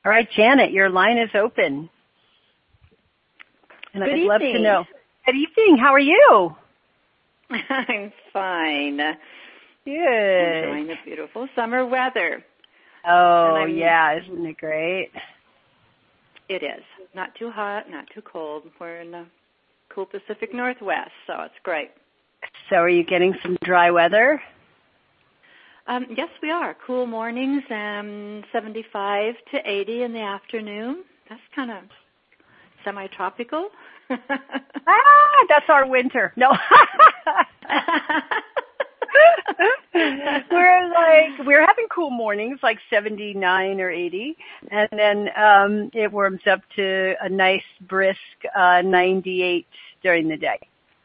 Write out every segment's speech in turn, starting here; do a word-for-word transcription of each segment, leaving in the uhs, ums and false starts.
All right, Janet, your line is open. And Good I'd evening. love to know. Good evening. How are you? I'm fine. Good. Enjoying the beautiful summer weather. Oh, yeah. Isn't it great? It is. Not too hot, not too cold. We're in the cool Pacific Northwest, so it's great. So are you getting some dry weather? Um, yes, we are. Cool mornings, um, seventy-five to eighty in the afternoon. That's kind of semi-tropical. Ah, that's our winter. No. We're like, we're having cool mornings, like seventy-nine or eighty, and then um, it warms up to a nice brisk uh, ninety-eight during the day.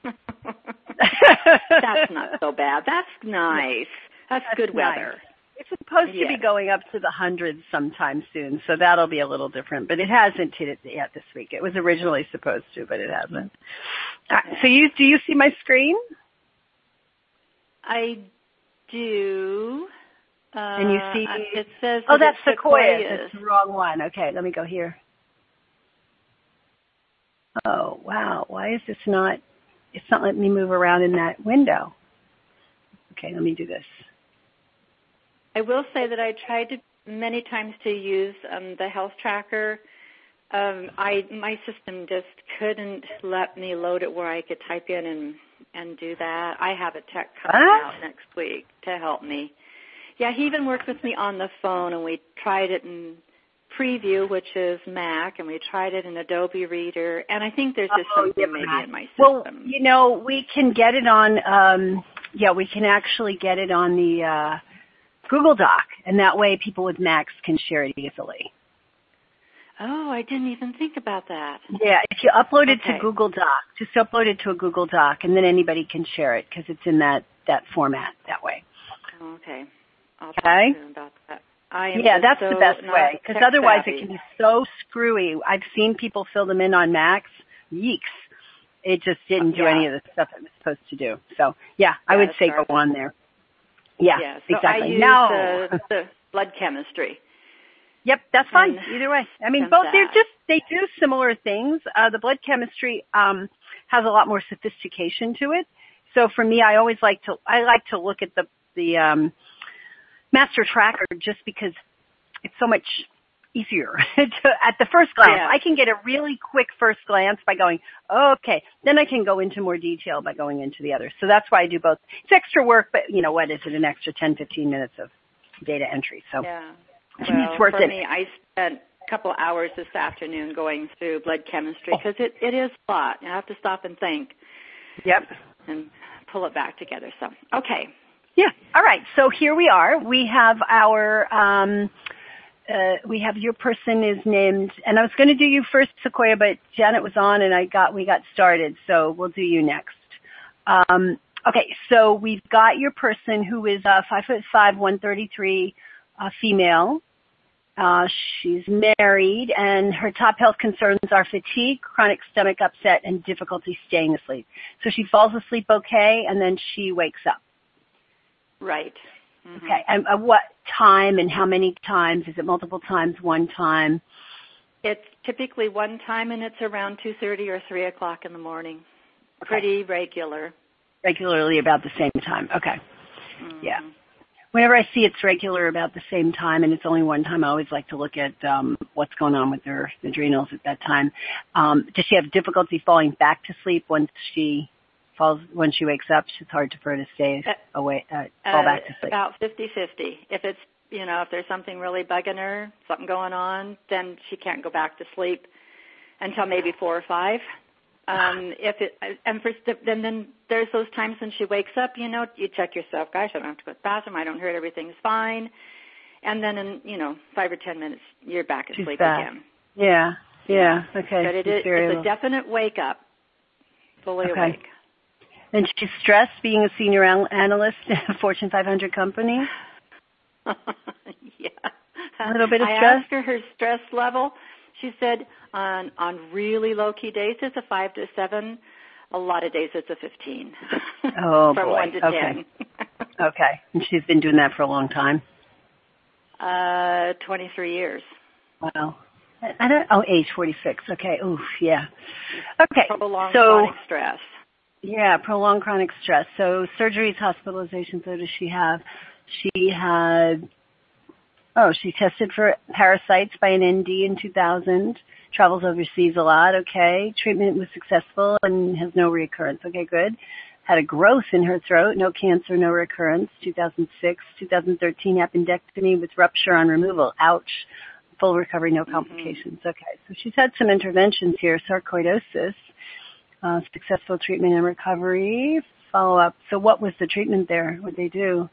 That's not so bad. That's nice. That's, That's good weather. Nice. It's supposed yes. to be going up to the hundreds sometime soon, so that'll be a little different. But it hasn't hit it yet this week. It was originally supposed to, but it hasn't. Uh, so you do you see my screen? I do. Uh, and you see? It says oh, that that's Sequoia. Sequoia. That's the wrong one. Okay, let me go here. Oh, wow. Why is this not? It's not letting me move around in that window. Okay, let me do this. I will say that I tried to many times to use um, the health tracker. Um, I my system just couldn't let me load it where I could type in and, and do that. I have a tech coming out next week to help me. Yeah, he even worked with me on the phone, and we tried it in Preview, which is Mac, and we tried it in Adobe Reader, and I think there's just oh, something yeah, maybe in my system. Well, you know, we can get it on, um, yeah, we can actually get it on the uh, Google Doc, and that way people with Macs can share it easily. Oh, I didn't even think about that. Yeah, if you upload it okay. to Google Doc, just upload it to a Google Doc, and then anybody can share it because it's in that, that format that way. Okay. I'll talk okay. to him about that. I am yeah, that's so the best way because otherwise savvy. It can be so screwy. I've seen people fill them in on Macs. Yeeks. It just didn't do yeah. any of the stuff it was supposed to do. So, yeah, I yeah, would say go on there. Yeah, yeah so exactly. I use no. uh, the blood chemistry. Yep, that's fine. And Either way. I mean, both, they're just, they do similar things. Uh, the blood chemistry um, has a lot more sophistication to it. So for me, I always like to, I like to look at the, the um, master tracker just because it's so much easier to, at the first glance. Yeah. I can get a really quick first glance by going, oh, okay. Then I can go into more detail by going into the others. So that's why I do both. It's extra work, but you know what? Is it an extra ten, fifteen minutes of data entry? So yeah. to well, me, it's worth for it. me, I spent a couple hours this afternoon going through blood chemistry because oh. it, it is a lot. I have to stop and think. Yep. And pull it back together. So, okay. Yeah. All right. So here we are. We have our, um, uh, we have your person is named, and I was going to do you first, Sequoia, but Janet was on and I got, we got started. So we'll do you next. Um, okay. So we've got your person who is uh, five foot five, one thirty-three, uh, female. Uh, she's married and her top health concerns are fatigue, chronic stomach upset, and difficulty staying asleep. So she falls asleep okay and then she wakes up. Right. Mm-hmm. Okay. And uh, what time and how many times? Is it multiple times, one time? It's typically one time, and it's around two thirty or three o'clock in the morning. Okay. Pretty regular. Regularly about the same time. Okay. Mm-hmm. Yeah. Whenever I see it's regular about the same time, and it's only one time, I always like to look at um, what's going on with her adrenals at that time. Um, does she have difficulty falling back to sleep once she falls when she wakes up? It's hard for her to stay away, uh, fall uh, back to sleep. About fifty-fifty. If it's, you know, if there's something really bugging her, something going on, then she can't go back to sleep until maybe four or five. Um, if it, and for, then, then there's those times when she wakes up, you know, you check yourself, gosh, I don't have to go to the bathroom, I don't hurt, everything's fine. And then in, you know, five or ten minutes, you're back asleep She's back. again. Yeah, yeah, okay. But it is, it's a definite wake up, fully okay. awake. And she's stressed being a senior analyst in a Fortune five hundred company? Yeah. A little bit of I stress? asked her her stress level. She said on on really low-key days, it's a five to seven. A lot of days, it's a fifteen. Oh, From boy. one to okay. ten. Okay. And she's been doing that for a long time? Uh, twenty-three years. Wow. I I don't, oh, age forty-six. Okay. Oof, yeah. Okay. Prolonged So, chronic stress. yeah, prolonged chronic stress. So surgeries, hospitalizations, what does she have? She had, oh, she tested for parasites by an N D in two thousand, travels overseas a lot, okay. Treatment was successful and has no recurrence. Okay, good. Had a growth in her throat, no cancer, no recurrence, two thousand six. two thousand thirteen, appendectomy with rupture on removal. Ouch. Full recovery, no complications. Mm-hmm. Okay, so she's had some interventions here. Sarcoidosis, uh, successful treatment and recovery. Follow-up. So what was the treatment there? What did they do?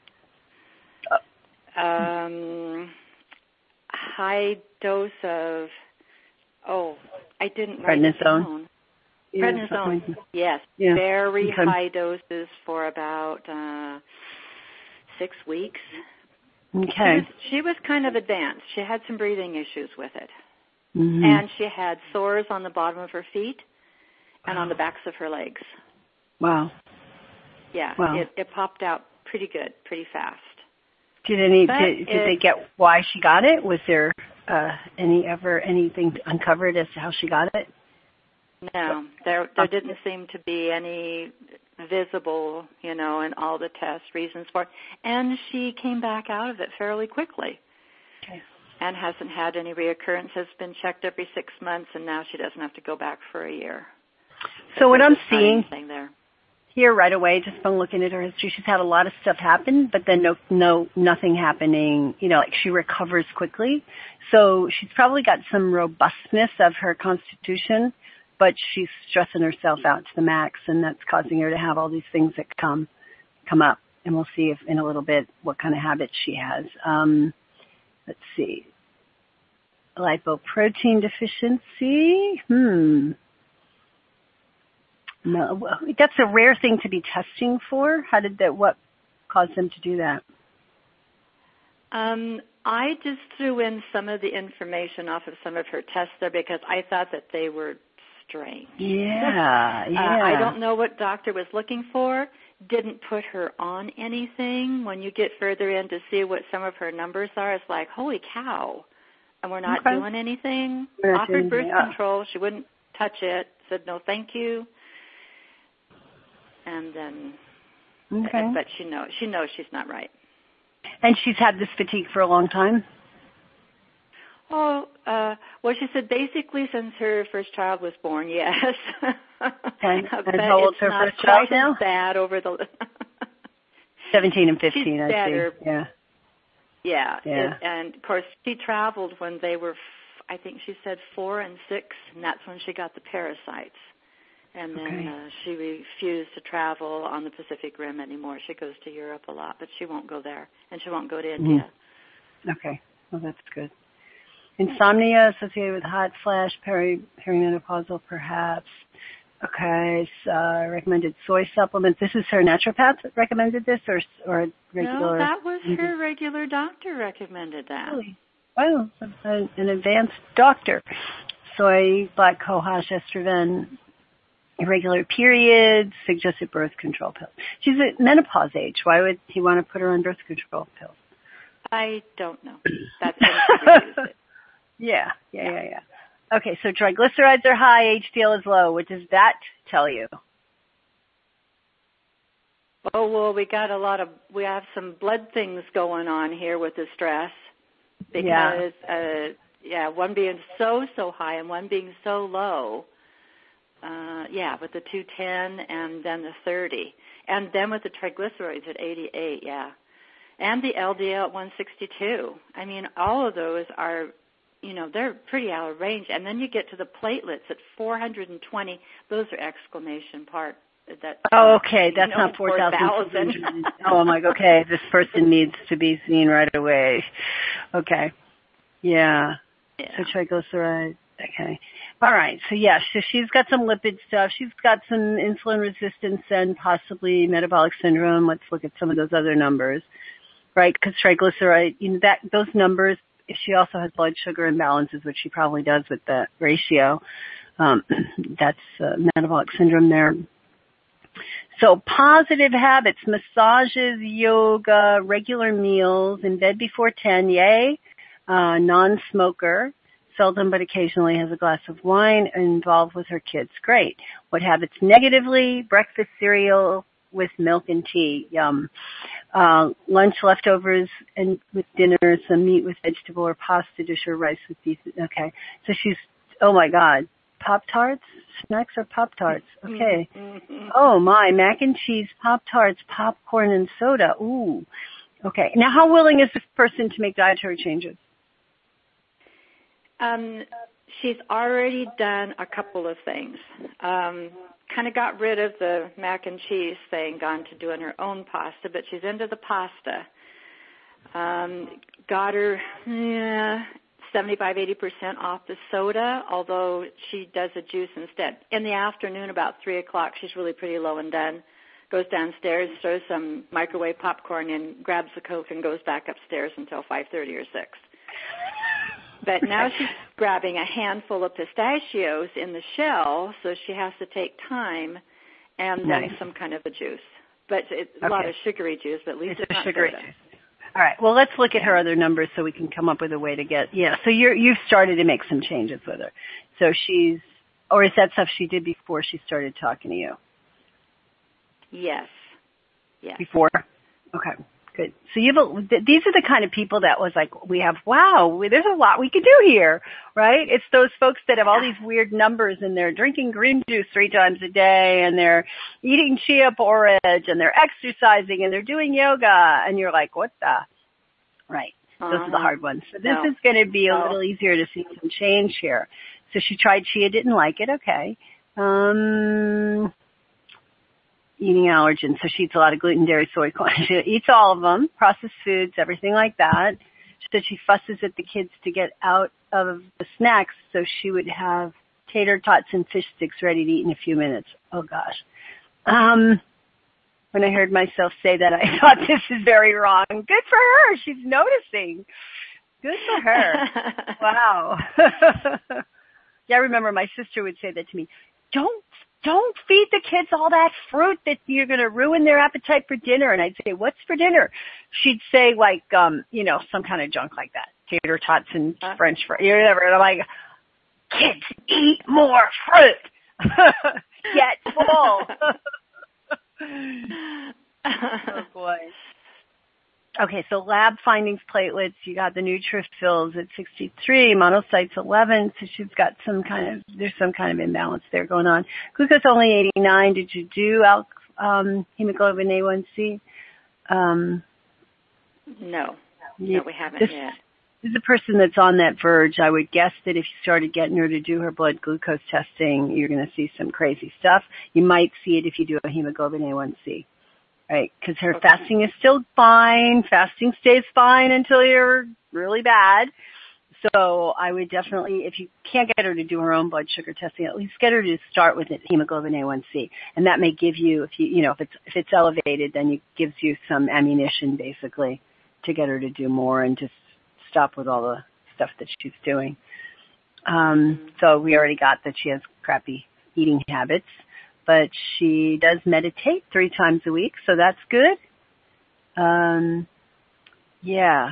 Um, high dose of, oh, I didn't write it down. Yeah, Prednisone, yes. Yeah. Very okay. high doses for about uh, six weeks. Okay. She was, she was kind of advanced. She had some breathing issues with it. Mm-hmm. And she had sores on the bottom of her feet and wow. on the backs of her legs. Wow. Yeah, wow. It, it popped out pretty good, pretty fast. Did any? Did, did it, they get why she got it? Was there uh, any ever anything uncovered as to how she got it? No, there there didn't seem to be any visible, you know, in all the test reasons for it. And she came back out of it fairly quickly. Okay. And hasn't had any reoccurrence, has been checked every six months, and now she doesn't have to go back for a year. So what I'm seeing there. here right away, just from looking at her history, she's had a lot of stuff happen, but then no, no, nothing happening, you know, like she recovers quickly. So she's probably got some robustness of her constitution, but she's stressing herself out to the max, and that's causing her to have all these things that come come up. And we'll see if in a little bit what kind of habits she has. Um, let's see. Lipoprotein deficiency. Hmm. No, that's a rare thing to be testing for. How did that? What caused them to do that? Um, I just threw in some of the information off of some of her tests there because I thought that they were strange. Yeah, yeah. Uh, I don't know what doctor was looking for. Didn't put her on anything. When you get further in to see what some of her numbers are, it's like, holy cow. And we're not okay. doing anything. Not Offered doing birth anything. control. She wouldn't touch it. Said no thank you. And then, okay. but she knows, she knows she's not right. And she's had this fatigue for a long time? Oh, uh, well, she said basically since her first child was born, yes. Okay. And how old's her first child now? Bad over the seventeen and fifteen, she's I better. see. Yeah. Yeah. yeah. It, and of course, she traveled when they were, I think she said four and six, and that's when she got the parasites. And then okay. uh, she refused to travel on the Pacific Rim anymore. She goes to Europe a lot, but she won't go there, and she won't go to India. Mm. Okay. Well, that's good. Insomnia associated with hot flash, peri- perimenopausal perhaps. Okay, so uh, recommended soy supplements. This is her naturopath that recommended this, or or regular? No, that was her regular doctor recommended that. Really? Wow, an, an advanced doctor. Soy, black cohosh, estrogen, irregular periods, suggested birth control pills. She's at menopause age. Why would he want to put her on birth control pills? I don't know. That's when she used it. Yeah, yeah, yeah, yeah. Okay, so triglycerides are high, H D L is low. What does that tell you? Oh, well, we got a lot of, we have some blood things going on here with the stress. Because, yeah, uh, yeah one being so, so high and one being so low. Uh, yeah, with the two ten and then the thirty. And then with the triglycerides at eighty-eight, yeah. And the L D L at one sixty-two. I mean, all of those are, you know, they're pretty out of range. And then you get to the platelets at four hundred twenty. Those are exclamation part. That, oh, okay. That's you know, not four thousand. Oh, I'm like, okay, this person needs to be seen right away. Okay. Yeah. yeah. So triglycerides. Okay. All right. So, yeah, so she's got some lipid stuff. She's got some insulin resistance and possibly metabolic syndrome. Let's look at some of those other numbers, right? Because triglyceride, you know, that those numbers, if she also has blood sugar imbalances, which she probably does with the ratio, um, that's uh, metabolic syndrome there. So positive habits, massages, yoga, regular meals, in bed before ten, yay. uh, non-smoker, seldom but occasionally has a glass of wine, involved with her kids. Great. What habits negatively? Breakfast cereal with milk and tea. Yum. Uh, lunch leftovers and with dinner, some meat with vegetable or pasta dish or rice with beef. Okay. So she's, oh my God. Pop-Tarts? Snacks or Pop-Tarts? Okay. Mm-hmm. Oh my, mac and cheese, Pop-Tarts, popcorn and soda. Ooh. Okay. Now how willing is this person to make dietary changes? Um, she's already done a couple of things. Um, kind of got rid of the mac and cheese thing, gone to doing her own pasta, but she's into the pasta. Um, got her yeah, seventy-five, eighty percent off the soda, although she does a juice instead. In the afternoon, about three o'clock, she's really pretty low and done. Goes downstairs, throws some microwave popcorn in, grabs the Coke, and goes back upstairs until five thirty or six. But now she's grabbing a handful of pistachios in the shell, so she has to take time and nice. then some kind of a juice. But it's a okay. lot of sugary juice, but at least it's, it's not sugary soda. Juice. All right. Well, let's look at her other numbers so we can come up with a way to get, yeah. So you're, you've started to make some changes with her. So she's, or is that stuff she did before she started talking to you? Yes. Yes. Before? Okay. Good. So you have a, these are the kind of people that was like, we have, wow, there's a lot we could do here, right? It's those folks that have all these weird numbers and they're drinking green juice three times a day and they're eating chia porridge and they're exercising and they're doing yoga. And you're like, what the? Right. Uh-huh. Those are the hard ones. So this no. is going to be a no. little easier to see some change here. So she tried chia, didn't like it. Okay. Um, eating allergens, so she eats a lot of gluten, dairy, soy, corn. She eats all of them, processed foods, everything like that. She said she fusses at the kids to get out of the snacks, so she would have tater tots and fish sticks ready to eat in a few minutes. Oh, gosh. Um, when I heard myself say that, I thought this is very wrong. Good for her. She's noticing. Good for her. Wow. Yeah, I remember my sister would say that to me. Don't Don't feed the kids all that fruit that you're going to ruin their appetite for dinner. And I'd say, what's for dinner? She'd say, like, um, you know, some kind of junk like that. Tater tots and uh, French fries, or whatever. And I'm like, kids, eat more fruit. Get full. Oh, boy. Okay, so lab findings platelets, you got the neutrophils at sixty-three, monocytes eleven, so she's got some kind of, there's some kind of imbalance there going on. Glucose only eighty-nine. Did you do al- um, hemoglobin A one C? Um, no, yeah, no, we haven't this, yet. This is a person that's on that verge. I would guess that if you started getting her to do her blood glucose testing, you're going to see some crazy stuff. You might see it if you do a hemoglobin A one C. Right, because her okay. fasting is still fine. Fasting stays fine until you're really bad. So I would definitely, if you can't get her to do her own blood sugar testing, at least get her to start with it, hemoglobin A one C. And that may give you, if you, you know, if it's, if it's elevated, then it gives you some ammunition basically to get her to do more and just stop with all the stuff that she's doing. Um, mm-hmm. So we already got that she has crappy eating habits. But she does meditate three times a week, so that's good. Um, yeah.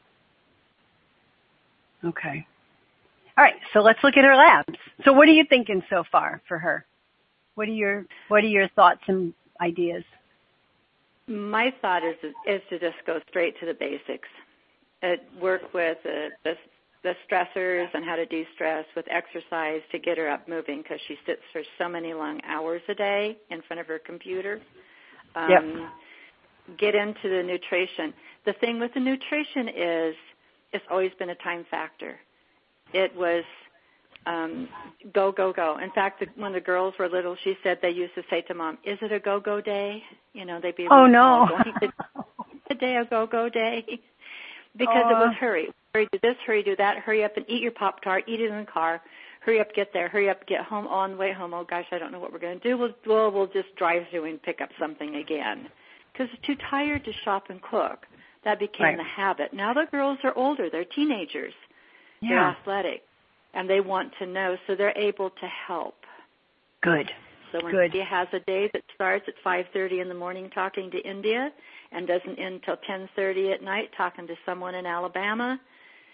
Okay. All right, so let's look at her labs. So what are you thinking so far for her? What are your What are your thoughts and ideas? My thought is is to just go straight to the basics. Uh, work with uh, the the stressors and how to de-stress with exercise to get her up moving because she sits for so many long hours a day in front of her computer. Um, yep. Get into the nutrition. The thing with the nutrition is it's always been a time factor. It was um, go, go, go. In fact, the, when the girls were little, she said they used to say to Mom, is it a go-go day? You know, they'd be oh, no. a day, a go-go day. Because uh, it was hurry. Hurry, do this, hurry, do that, hurry up and eat your Pop-Tart, eat it in the car, hurry up, get there, hurry up, get home, on the way home, oh gosh, I don't know what we're going to do, we'll, we'll, we'll just drive through and pick up something again. Because they're too tired to shop and cook. That became right. the habit. Now the girls are older, they're teenagers, yeah. they're athletic, and they want to know, so they're able to help. Good. So when Good. she has a day that starts at five thirty in the morning talking to India and doesn't end until ten thirty at night talking to someone in Alabama,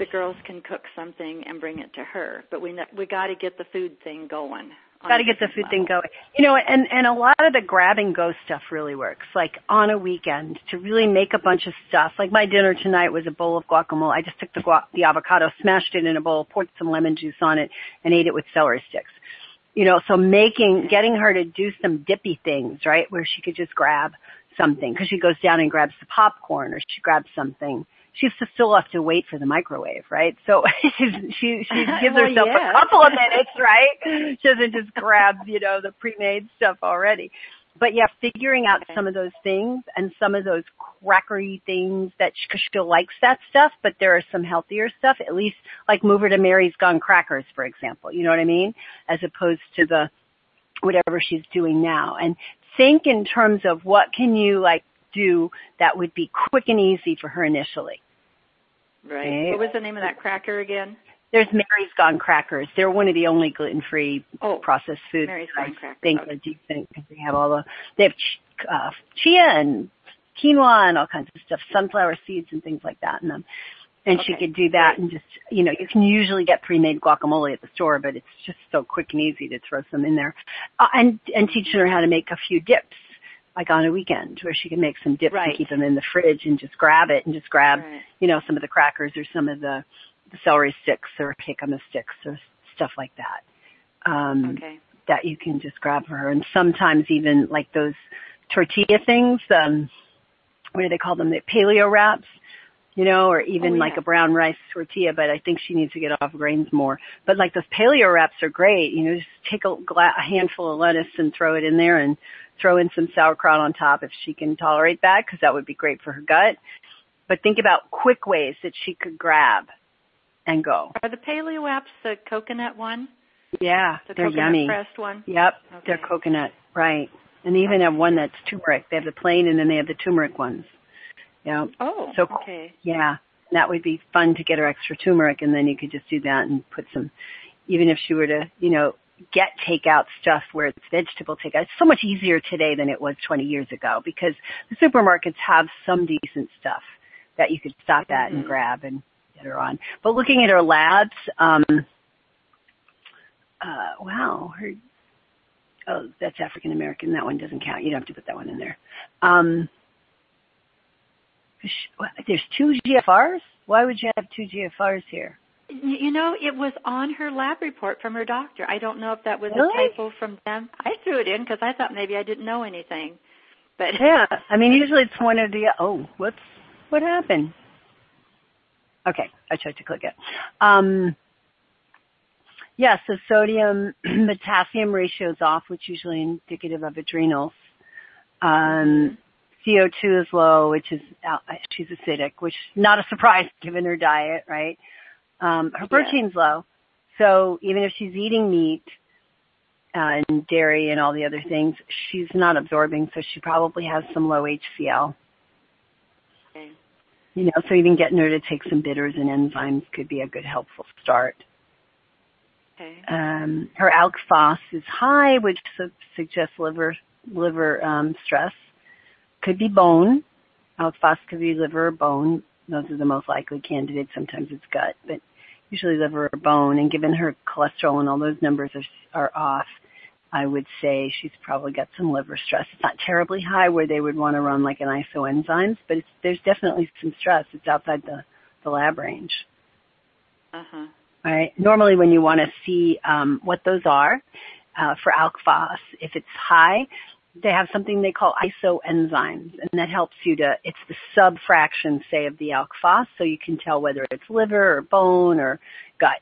the girls can cook something and bring it to her. But we we got to get the food thing going. Got to get the food thing going. You know, and, and a lot of the grab and go stuff really works. Like on a weekend to really make a bunch of stuff. Like my dinner tonight was a bowl of guacamole. I just took the guac, the avocado, smashed it in a bowl, poured some lemon juice on it, and ate it with celery sticks. You know, so making, getting her to do some dippy things, right, where she could just grab something. Because she goes down and grabs the popcorn, or she grabs something. She used to still have to wait for the microwave, right? So she's, she she gives well, herself yeah. a couple of minutes, right? She doesn't just grab, you know, the pre-made stuff already. But yeah, figuring out some of those things and some of those crackery things that she, cause she likes that stuff, but there are some healthier stuff, at least like move her to Mary's Gone Crackers, for example. You know what I mean? As opposed to the whatever she's doing now. And think in terms of what can you like do that would be quick and easy for her initially. Right. Okay. What was the name of that cracker again? There's Mary's Gone Crackers. They're one of the only gluten-free oh, processed foods. Mary's I Gone Crackers. think okay. are decent because they have all the they have ch- uh, chia and quinoa and all kinds of stuff, sunflower seeds and things like that in them. And okay. she could do that Great. and just, you know, you can usually get pre-made guacamole at the store, but it's just so quick and easy to throw some in there. Uh, and and teaching her how to make a few dips, like on a weekend, where she can make some dips right. and keep them in the fridge and just grab it and just grab, right. you know, some of the crackers or some of the, the celery sticks or jicama sticks or stuff like that. Um, okay. That you can just grab for her. And sometimes even like those tortilla things, um, what do they call them? The paleo wraps, you know, or even oh, yeah. like a brown rice tortilla, but I think she needs to get off grains more. But like those paleo wraps are great. You know, just take a, gla- a handful of lettuce and throw it in there and throw in some sauerkraut on top if she can tolerate that, because that would be great for her gut. But think about quick ways that she could grab and go. Are the paleo wraps the coconut one? Yeah, the they're coconut yummy. pressed one? Yep, okay. they're coconut, right. And they even have one that's turmeric. They have the plain and then they have the turmeric ones. Yeah. Oh, so, okay. Yeah, that would be fun to get her extra turmeric, and then you could just do that and put some, even if she were to, you know, get takeout stuff where it's vegetable takeout. It's so much easier today than it was twenty years ago because the supermarkets have some decent stuff that you could stop at mm-hmm. and grab and get her on. But looking at her labs, um, uh, wow, her, oh, that's African American. That one doesn't count. You don't have to put that one in there. Um, There's two G F Rs? Why would you have two G F Rs here? You know, it was on her lab report from her doctor. I don't know if that was really? a typo from them. I threw it in because I thought maybe I didn't know anything. But yeah, I mean, usually it's one of the, oh, whoops, what happened? Okay, I tried to click it. Um, yeah, so sodium, potassium ratio is off, which is usually indicative of adrenals. Um, C O two is low, which is, uh, she's acidic, which is not a surprise given her diet, right? Um, her protein's yeah. low. So even if she's eating meat uh, and dairy and all the other things, she's not absorbing, so she probably has some low H C L. Okay. You know, so even getting her to take some bitters and enzymes could be a good helpful start. Okay. Um, her alk phos is high, which su- suggests liver liver um, stress. Could be bone. Alk phos could be liver or bone. Those are the most likely candidates. Sometimes it's gut, but usually liver or bone. And given her cholesterol and all those numbers are, are off, I would say she's probably got some liver stress. It's not terribly high where they would want to run like an isoenzymes, but it's, there's definitely some stress. It's outside the, the lab range. Uh-huh. All right. Normally when you want to see um, what those are uh, for alk phos, if it's high, they have something they call isoenzymes, and that helps you to, it's the subfraction, say, of the alk phos, so you can tell whether it's liver or bone or gut.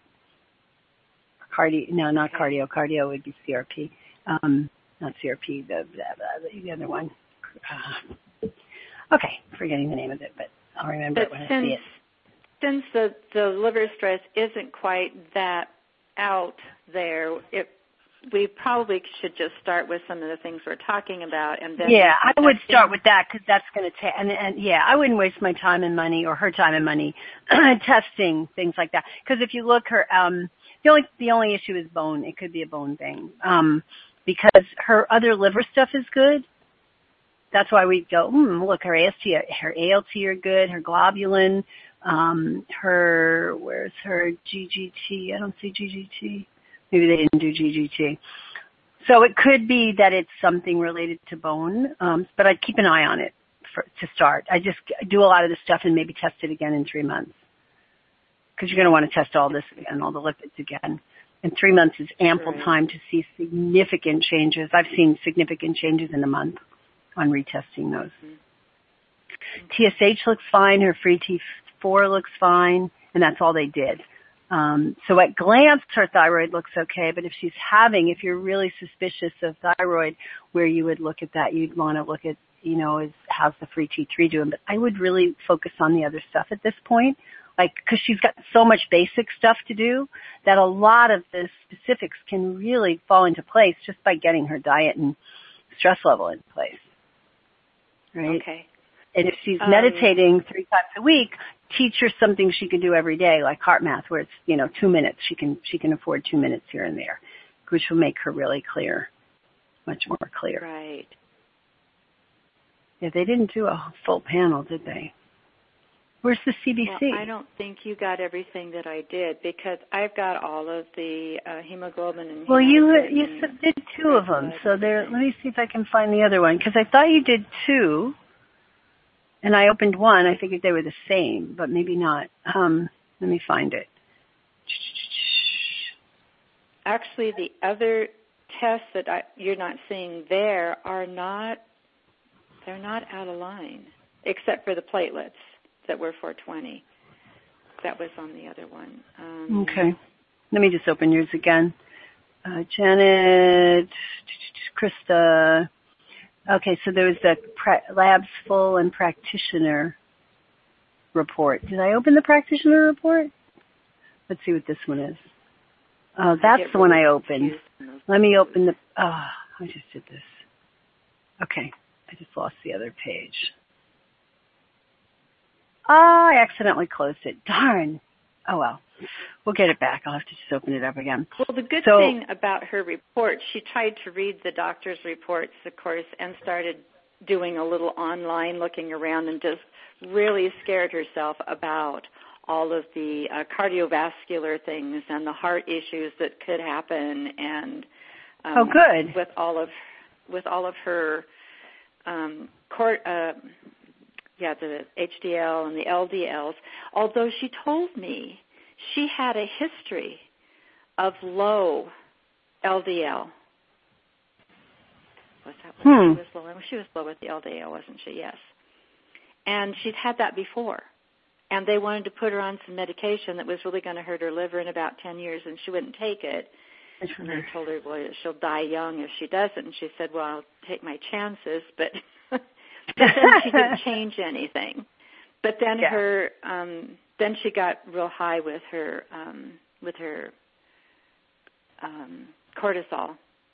Cardio, no, not cardio. Cardio would be C R P. Um, not C R P, the, the, the other one. Uh, okay, forgetting the name of it, but I'll remember but it when since, I see it. Since the, the liver stress isn't quite that out there, it we probably should just start with some of the things we're talking about, and then yeah, I would start with that because that's going to take. And, and yeah, I wouldn't waste my time and money or her time and money testing things like that. Because if you look, her um, the only the only issue is bone. It could be a bone thing um, because her other liver stuff is good. That's why we go. Hmm, look, her A S T, her A L T are good. Her globulin, Um, her, where's her G G T? I don't see G G T. Maybe they didn't do G G T. So it could be that it's something related to bone, um, but I'd keep an eye on it for, to start. I just do a lot of this stuff and maybe test it again in three months. Because you're going to want to test all this again, all the lipids again. And three months is ample right. time to see significant changes. I've seen significant changes in a month on retesting those. Mm-hmm. T S H looks fine. Her free T four looks fine. And that's all they did. Um, so at glance, her thyroid looks okay. But if she's having, if you're really suspicious of thyroid, where you would look at that, you'd want to look at, you know, is how's the free T three doing? But I would really focus on the other stuff at this point. Like, because she's got so much basic stuff to do that a lot of the specifics can really fall into place just by getting her diet and stress level in place. Right? Okay. And if she's um, meditating three times a week, teach her something she can do every day, like heart math, where it's, you know, two minutes. She can, she can afford two minutes here and there, which will make her really clear, much more clear. Right. Yeah, they didn't do a full panel, did they? Where's the C B C? Well, I don't think you got everything that I did because I've got all of the uh, hemoglobin and well, you and you did two of them, so there. Let me see if I can find the other one because I thought you did two, and I opened one. I figured they were the same, but maybe not. Um, let me find it. Actually, the other tests that I, you're not seeing there are not. They're not out of line, except for the platelets that were four twenty. That was on the other one. Um, okay. Let me just open yours again. Uh, Janet, Krista. Okay, so there was the pra- labs full and practitioner report. Did I open the practitioner report? Let's see what this one is. Oh, that's the one I opened. Let me open the, oh, I just did this. Okay, I just lost the other page. Oh, I accidentally closed it. Darn. Oh, well. We'll get it back. I'll have to just open it up again. Well, the good so, thing about her report, she tried to read the doctor's reports, of course, and started doing a little online looking around and just really scared herself about all of the uh, cardiovascular things and the heart issues that could happen. And um, oh, good. With all of with all of her um, court. Uh, Yeah, the H D L and the L D Ls, although she told me she had a history of low L D L. Was that when hmm. she was low? She was low with the L D L, wasn't she? Yes. And she'd had that before. And they wanted to put her on some medication that was really going to hurt her liver in about ten years, and she wouldn't take it. And they told her, well, she'll die young if she doesn't. And she said, well, I'll take my chances, but... But then she didn't change anything. But then yeah. her, um, then she got real high with her, um, with her um, cortisol.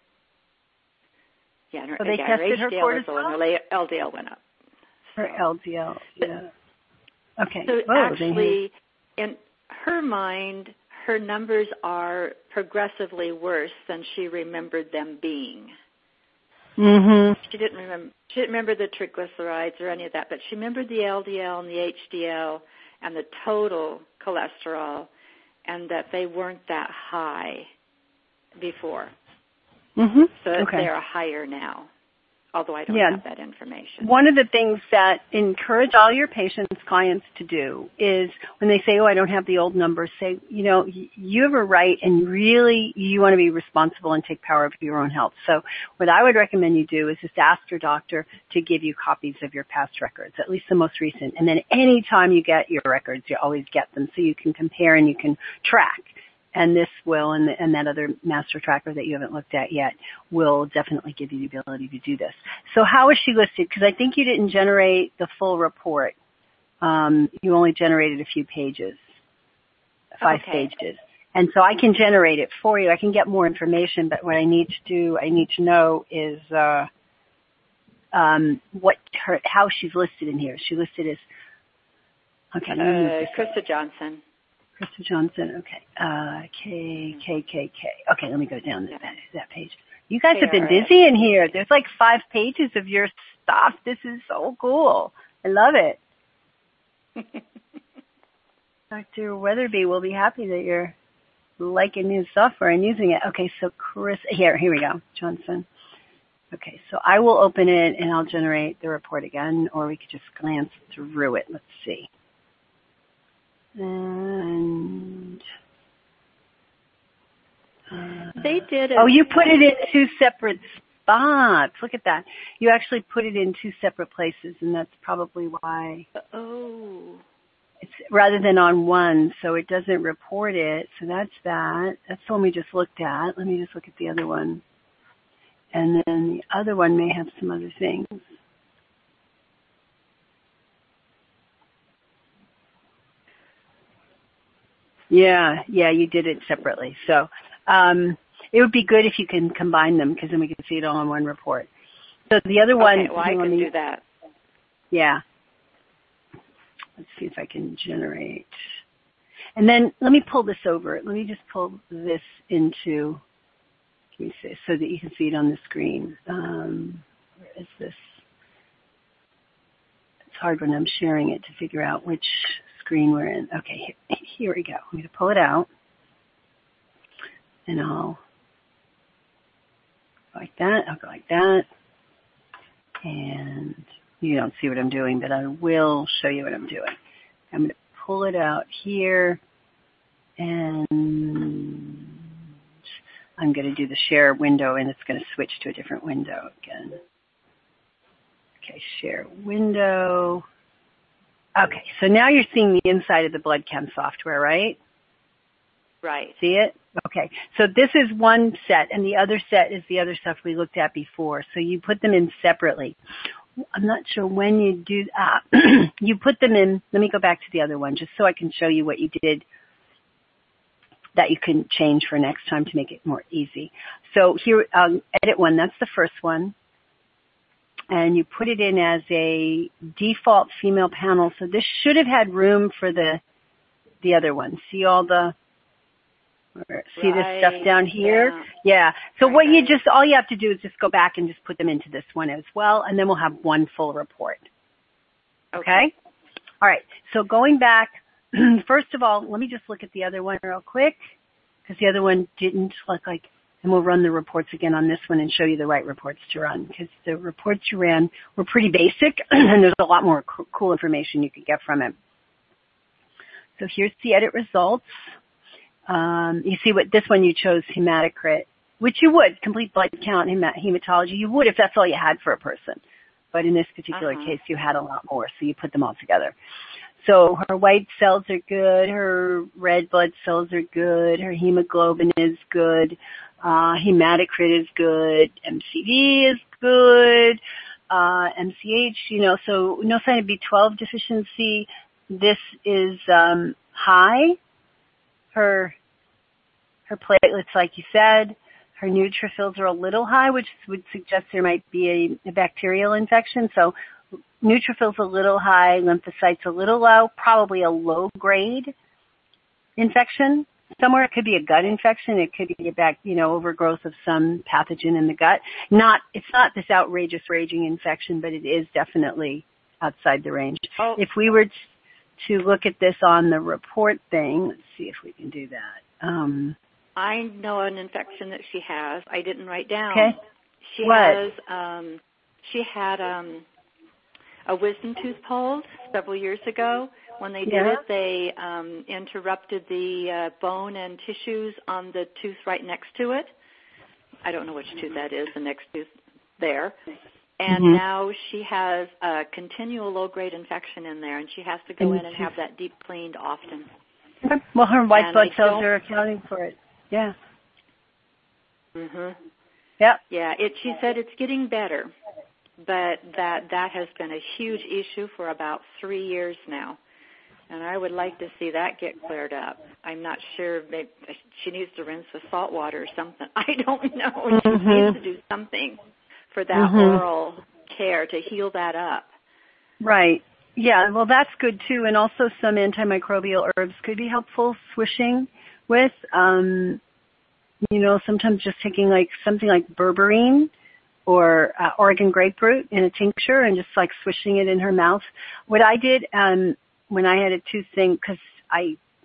Yeah, and her, so they yeah, tested her H D L her was low and her L D L went up. So. Her L D L, yeah. Okay. So Whoa, actually, in her mind, her numbers are progressively worse than she remembered them being. Mm-hmm. She didn't remember. She didn't remember the triglycerides or any of that, but she remembered the L D L and the H D L and the total cholesterol, and that they weren't that high before. Mm-hmm. So okay. they're higher now, although I don't yeah. have that information. One of the things that encourage all your patients, clients to do is when they say, oh, I don't have the old numbers, say, you know, you have a right and really you want to be responsible and take power of your own health. So what I would recommend you do is just ask your doctor to give you copies of your past records, at least the most recent. And then anytime you get your records, you always get them so you can compare and you can track. And this will, and, the, and that other master tracker that you haven't looked at yet, will definitely give you the ability to do this. So how is she listed? Because I think you didn't generate the full report. Um, you only generated a few pages, five okay. pages. And so I can generate it for you. I can get more information, but what I need to do, I need to know is uh, um, what her, how she's listed in here. She listed as, okay, let me move this uh, Krista Johnson. Krista Johnson, okay. Uh, K, K, K, K. Okay, let me go down that, that page. You guys have been busy in here. There's like five pages of your stuff. This is so cool. I love it. Doctor Weatherby will be happy that you're liking his software and using it. Okay, so Chris, here, here we go, Johnson. Okay, so I will open it and I'll generate the report again, or we could just glance through it. Let's see. And uh, they did. A, oh, you put it in two separate spots. Look at that. You actually put it in two separate places, and that's probably why. Oh. It's rather than on one, so it doesn't report it. So that's that. That's the one we just looked at. Let me just look at the other one. And then the other one may have some other things. Yeah, yeah, you did it separately. So um, it would be good if you can combine them, because then we can see it all in one report. So the other one... Okay, well, I can do that. Yeah. Let's see if I can generate. And then let me pull this over. Let me just pull this into, let me see, so that you can see it on the screen. Um, where is this? It's hard when I'm sharing it to figure out which screen we're in. Okay, here, here we go. I'm going to pull it out. And I'll go like that. I'll go like that. And you don't see what I'm doing, but I will show you what I'm doing. I'm going to pull it out here, and I'm going to do the share window, and it's going to switch to a different window again. Okay, share window. Okay, so now you're seeing the inside of the BloodChem software, right? Right. See it? Okay, so this is one set, and the other set is the other stuff we looked at before. So you put them in separately. I'm not sure when you do that. You put them in. Let me go back to the other one just so I can show you what you did that you can change for next time to make it more easy. So here, um, edit one, that's the first one. And you put it in as a default female panel. So this should have had room for the the other one. See all the... See this stuff down here? Yeah. yeah. So what you just, all you have to do is just go back and just put them into this one as well, and then we'll have one full report. Okay? okay? All right. So going back, first of all, let me just look at the other one real quick, because the other one didn't look like, and we'll run the reports again on this one and show you the right reports to run, because the reports you ran were pretty basic, and there's a lot more co- cool information you could get from it. So here's the edit results. Um, you see what this one you chose hematocrit, which you would, complete blood count hematology. You would if that's all you had for a person. But in this particular uh-huh. case, you had a lot more, so you put them all together. So her white cells are good, her red blood cells are good, her hemoglobin is good, uh, hematocrit is good, M C V is good, uh, M C H, you know, so no sign of B twelve deficiency. This is um, high. Her her platelets, like you said, her neutrophils are a little high, which would suggest there might be a, a bacterial infection. So neutrophils a little high, lymphocytes a little low, probably a low-grade infection. Somewhere it could be a gut infection. It could be a back, you know, overgrowth of some pathogen in the gut. Not, it's not this outrageous raging infection, but it is definitely outside the range. Oh. If we were to look at this on the report thing, let's see if we can do that. Um, I know an infection that she has. I didn't write down. Okay. She what? has. Um, she had um, a wisdom tooth pulled several years ago. When they did yeah. it, they um, interrupted the uh, bone and tissues on the tooth right next to it. I don't know which tooth that is. The next tooth there. And mm-hmm. now she has a continual low-grade infection in there, and she has to go and in and have that deep cleaned often. Well, her white and blood I cells are accounting for it. Yeah. Mhm. Yep. Yeah. It. She said it's getting better, but that that has been a huge issue for about three years now, and I would like to see that get cleared up. I'm not sure. Maybe she needs to rinse with salt water or something. I don't know. Mm-hmm. She needs to do something for that mm-hmm. oral care to heal that up. Right. Yeah, well, that's good, too. And also some antimicrobial herbs could be helpful swishing with. Um, you know, sometimes just taking, like, something like berberine or uh, Oregon grapefruit in a tincture and just, like, swishing it in her mouth. What I did um, when I had a tooth thing, because I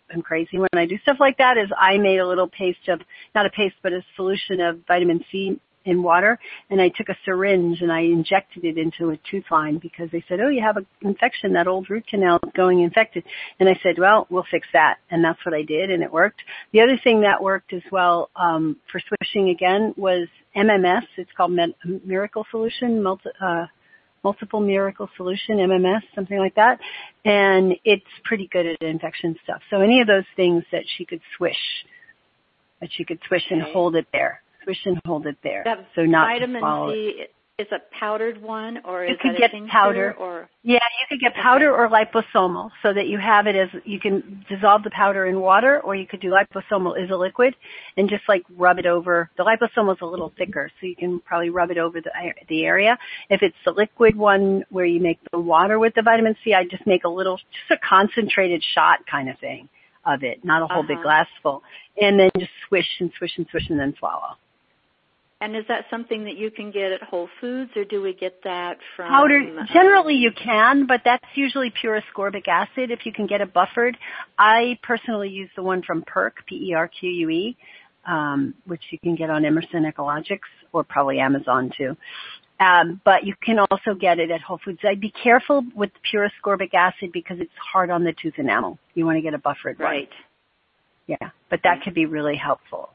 am crazy when I do stuff like that is I made a little paste of, not a paste, but a solution of vitamin C in water, and I took a syringe and I injected it into a tooth line because they said, oh, you have an infection, that old root canal is going infected. And I said, well, we'll fix that. And that's what I did, and it worked. The other thing that worked as well um, for swishing again was M M S. It's called Med- Miracle Solution, multi, uh, Multiple Miracle Solution, M M S, something like that. And it's pretty good at infection stuff. So any of those things that she could swish, that she could swish okay. and hold it there. Swish and hold it there. That so not vitamin C it. is a powdered one, or is you could that get a tincture, powder? Or yeah, you could get powder okay. or liposomal, so that you have it as you can dissolve the powder in water, or you could do liposomal is a liquid and just like rub it over. The liposomal is a little thicker, so you can probably rub it over the the area. If it's the liquid one where you make the water with the vitamin C, I just make a little, just a concentrated shot kind of thing of it, not a whole uh-huh. big glassful, and then just swish and swish and swish and then swallow. And is that something that you can get at Whole Foods, or do we get that from... Powder, generally you can, but that's usually pure ascorbic acid if you can get it buffered. I personally use the one from Perk, P E R Q U E, um, which you can get on Emerson Ecologics or probably Amazon too. Um, but you can also get it at Whole Foods. I'd be careful with pure ascorbic acid because it's hard on the tooth enamel. You want to get a buffered right. one. Yeah, but that could be really helpful.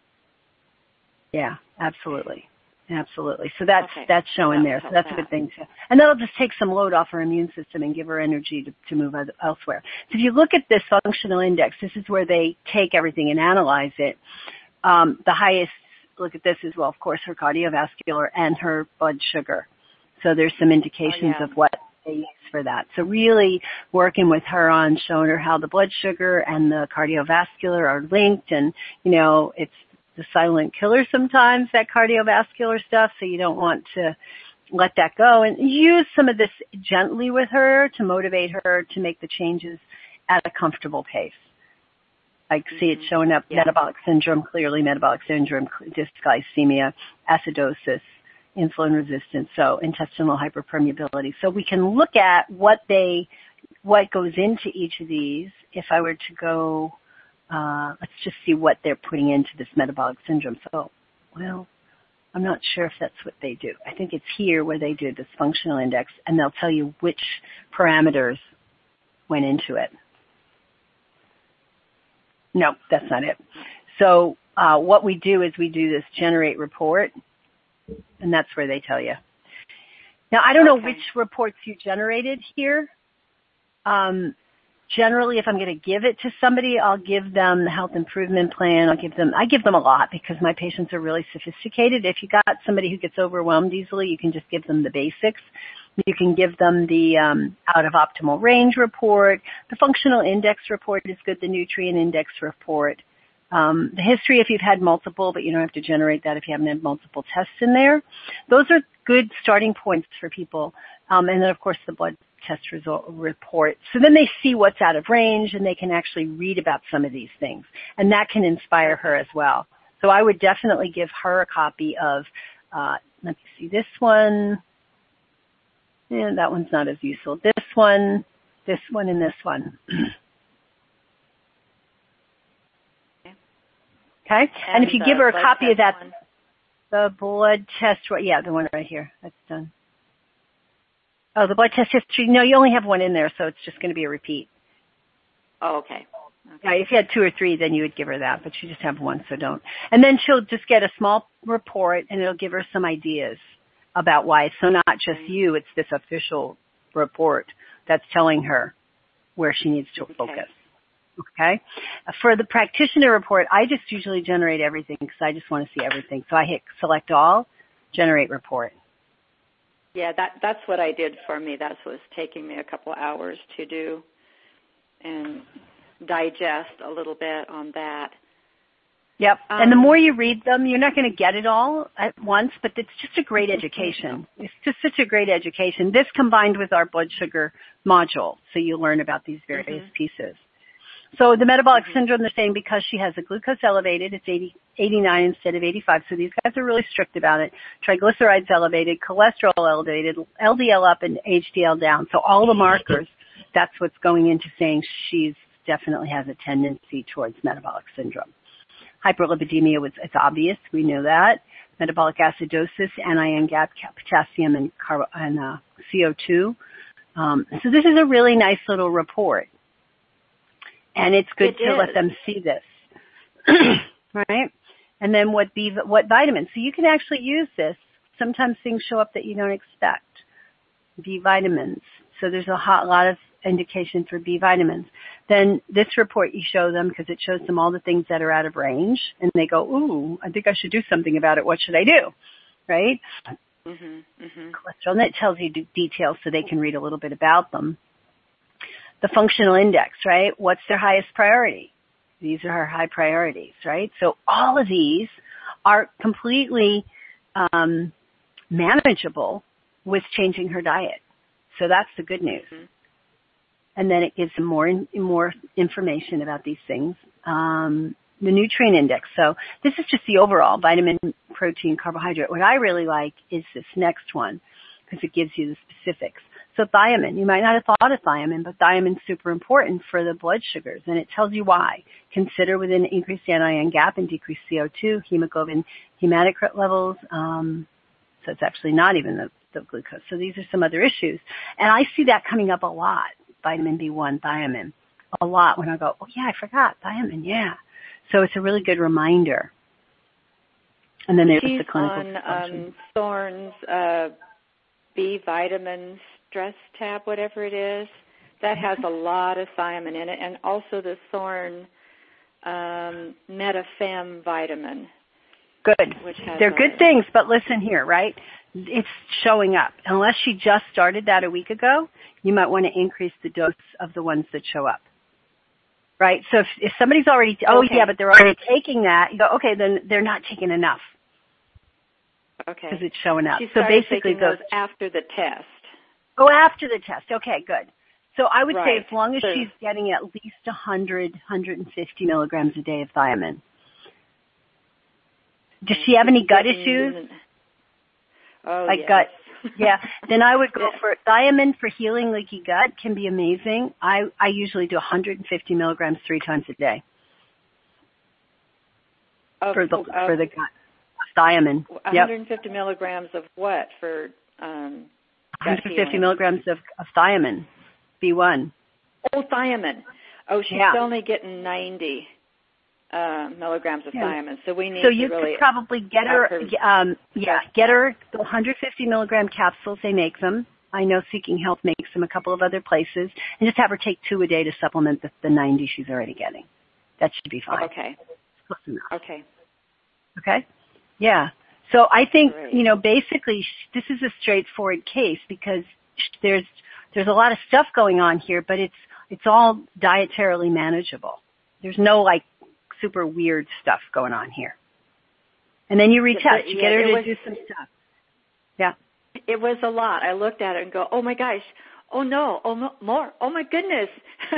Yeah, absolutely. Absolutely. So that's, okay. that's showing there. So that's that. a good thing too. And that'll just take some load off her immune system and give her energy to, to move elsewhere. So if you look at this functional index, this is where they take everything and analyze it. Um, the highest, look at this as well, of course, her cardiovascular and her blood sugar. So there's some indications oh, yeah. of what they use for that. So really working with her on showing her how the blood sugar and the cardiovascular are linked, and, you know, it's the silent killer sometimes, that cardiovascular stuff, so you don't want to let that go. And use some of this gently with her to motivate her to make the changes at a comfortable pace. I mm-hmm. see it showing up, yeah. metabolic syndrome, clearly metabolic syndrome, dysglycemia, acidosis, insulin resistance, so intestinal hyperpermeability. So we can look at what they, what goes into each of these. If I were to go, uh, let's just see what they're putting into this metabolic syndrome. So, well, I'm not sure if that's what they do. I think it's here where they do this functional index, and they'll tell you which parameters went into it. No, that's not it. So uh, what we do is we do this generate report, and that's where they tell you. Now, I don't okay. know which reports you generated here. Um, generally, if I'm going to give it to somebody, I'll give them the health improvement plan. I'll give them, I give them a lot because my patients are really sophisticated. If you got somebody who gets overwhelmed easily, you can just give them the basics. You can give them the um, out of optimal range report. The functional index report is good. The nutrient index report. Um, the history if you've had multiple, but you don't have to generate that if you haven't had multiple tests in there. Those are good starting points for people. Um, and then, of course, the blood test result report. So then they see what's out of range, and they can actually read about some of these things. And that can inspire her as well. So I would definitely give her a copy of, uh, let me see, this one. And that one's not as useful. This one, this one, and this one. Okay? And, and if you give her a copy of that, one. the blood test, yeah, the one right here. That's done. Oh, the blood test history. No, you only have one in there, so it's just going to be a repeat. Oh, okay. okay. Yeah, if you had two or three, then you would give her that, but you just have one, so don't. And then she'll just get a small report, and it'll give her some ideas about why. So not just you, it's this official report that's telling her where she needs to focus. Okay. Okay. For the practitioner report, I just usually generate everything because I just want to see everything. So I hit select all, generate report. Yeah, that that's what I did for me. That's what was taking me a couple hours to do and digest a little bit on that. Yep. Um, and the more you read them, you're not going to get it all at once, but it's just a great education. It's just such a great education. This combined with our blood sugar module, so you learn about these various mm-hmm. pieces. So the metabolic mm-hmm. syndrome, they're saying because she has a glucose elevated, it's eighty, eighty-nine instead of eighty-five. So these guys are really strict about it. Triglycerides elevated, cholesterol elevated, L D L up, and H D L down. So all the markers, that's what's going into saying she's definitely has a tendency towards metabolic syndrome. Hyperlipidemia was, it's obvious. We know that. Metabolic acidosis, anion gap, potassium, and, carb- and uh, C O two. Um, so this is a really nice little report. And it's good it to is. let them see this. Right? And then what B, what vitamins? So you can actually use this. Sometimes things show up that you don't expect. B vitamins. So there's a hot, lot of indication for B vitamins. Then this report you show them because it shows them all the things that are out of range, and they go, ooh, I think I should do something about it. What should I do? Right? Mm-hmm, mm-hmm. Cholesterol. And it tells you d- details so they can read a little bit about them. The functional index, right? What's their highest priority? These are our high priorities, right? So all of these are completely um, manageable with changing her diet. So that's the good news. Mm-hmm. And then it gives them more more information about these things. Um, the nutrient index. So this is just the overall vitamin, protein, carbohydrate. What I really like is this next one because it gives you the specifics. So thiamine, you might not have thought of thiamine, but thiamine is super important for the blood sugars, and it tells you why. Consider within increased anion gap and decreased C O two, hemoglobin, hematocrit levels. Um, so it's actually not even the, the glucose. So these are some other issues. And I see that coming up a lot, vitamin B one, thiamine, a lot when I go, oh, yeah, I forgot, thiamine, yeah. So it's a really good reminder. And then there's She's the clinical on um, Thorne's uh, B vitamins stress tab, whatever it is, that has a lot of thiamine in it, and also the Thorne um, Metafem vitamin. Good. Which has They're good things, but listen here, right? It's showing up. Unless she just started that a week ago, you might want to increase the dose of the ones that show up. Right? So if, if somebody's already, oh okay. yeah, but they're already taking that, you go, okay, then they're not taking enough. Okay. Because it's showing up. She so started basically taking those after the test. Oh, after the test. Okay, good. So I would right. say as long as so, she's getting at least one hundred, one hundred fifty milligrams a day of thiamine. Does she have any gut issues? Oh, like yes. gut? Yeah. Then I would go for thiamine for healing leaky gut. Can be amazing. I, I usually do one hundred fifty milligrams three times a day of, for the of, for the gut. Thiamine. one hundred fifty yep. milligrams of what for? Um, one hundred fifty milligrams of, of thiamine, B one. Oh, thiamine. Oh, she's yeah. only getting ninety uh, milligrams of yeah. thiamine. So we need so to you really could probably get her, her um, yeah, get her the one hundred fifty milligram capsules. They make them. I know Seeking Health makes them a couple of other places, and just have her take two a day to supplement the, the ninety she's already getting. That should be fine. Okay. Close enough. Okay. Okay. Yeah. So I think, Great. you know, basically this is a straightforward case because there's there's a lot of stuff going on here, but it's it's all dietarily manageable. There's no like super weird stuff going on here. And then you retest. You yeah, get her to was, do some stuff. Yeah. It was a lot. I looked at it and go, oh my gosh, oh no, oh no, more, oh my goodness.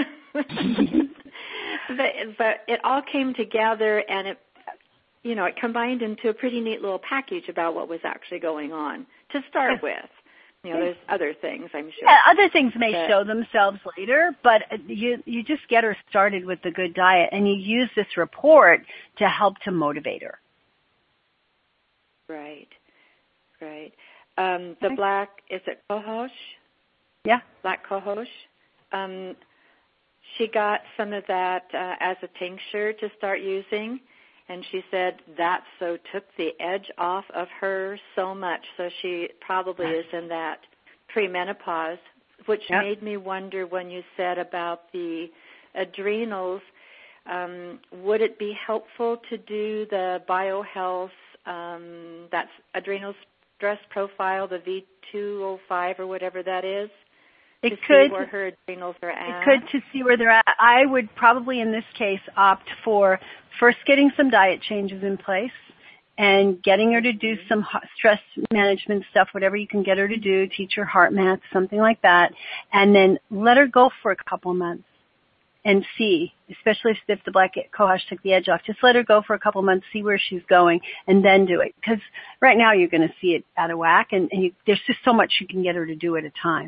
but, but it all came together and it, you know, it combined into a pretty neat little package about what was actually going on to start with. You know, there's other things, I'm sure. Yeah, other things may but, show themselves later, but you you just get her started with the good diet, and you use this report to help to motivate her. Right, right. Um, the okay. black, is it cohosh? Yeah. Black cohosh. Um, she got some of that uh, as a tincture to start using. And she said that so took the edge off of her so much. So she probably is in that premenopause, which yep. made me wonder when you said about the adrenals, um, would it be helpful to do the biohealth, um, that's adrenal stress profile, the V two oh five or whatever that is? It to could see where her adrenals are at. It could to see where they're at. I would probably in this case opt for first getting some diet changes in place and getting her to do some stress management stuff, whatever you can get her to do, teach her heart math, something like that, and then let her go for a couple of months and see, especially if the black cohosh took the edge off, just let her go for a couple of months, see where she's going, and then do it. Because right now you're going to see it out of whack, and, and you, there's just so much you can get her to do at a time.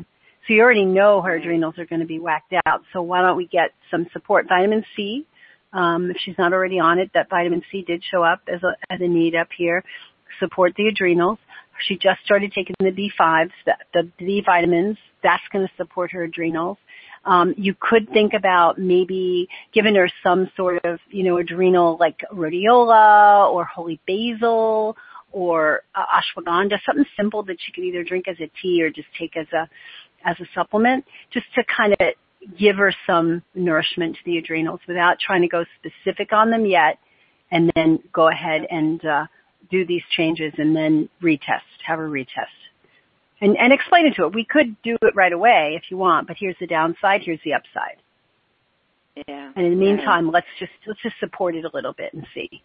So you already know her adrenals are going to be whacked out. So why don't we get some support? Vitamin C. Um, if she's not already on it, that vitamin C did show up as a, as a need up here. Support the adrenals. She just started taking the B fives, the, the B vitamins. That's going to support her adrenals. Um, you could think about maybe giving her some sort of, you know, adrenal like rhodiola or holy basil or uh, ashwagandha, something simple that she could either drink as a tea or just take as a as a supplement, just to kind of give her some nourishment to the adrenals without trying to go specific on them yet, and then go ahead and uh, do these changes and then retest, have her retest. And, and explain it to her. We could do it right away if you want, but here's the downside, here's the upside. Yeah. And in the meantime, yeah. let's just let's just support it a little bit and see.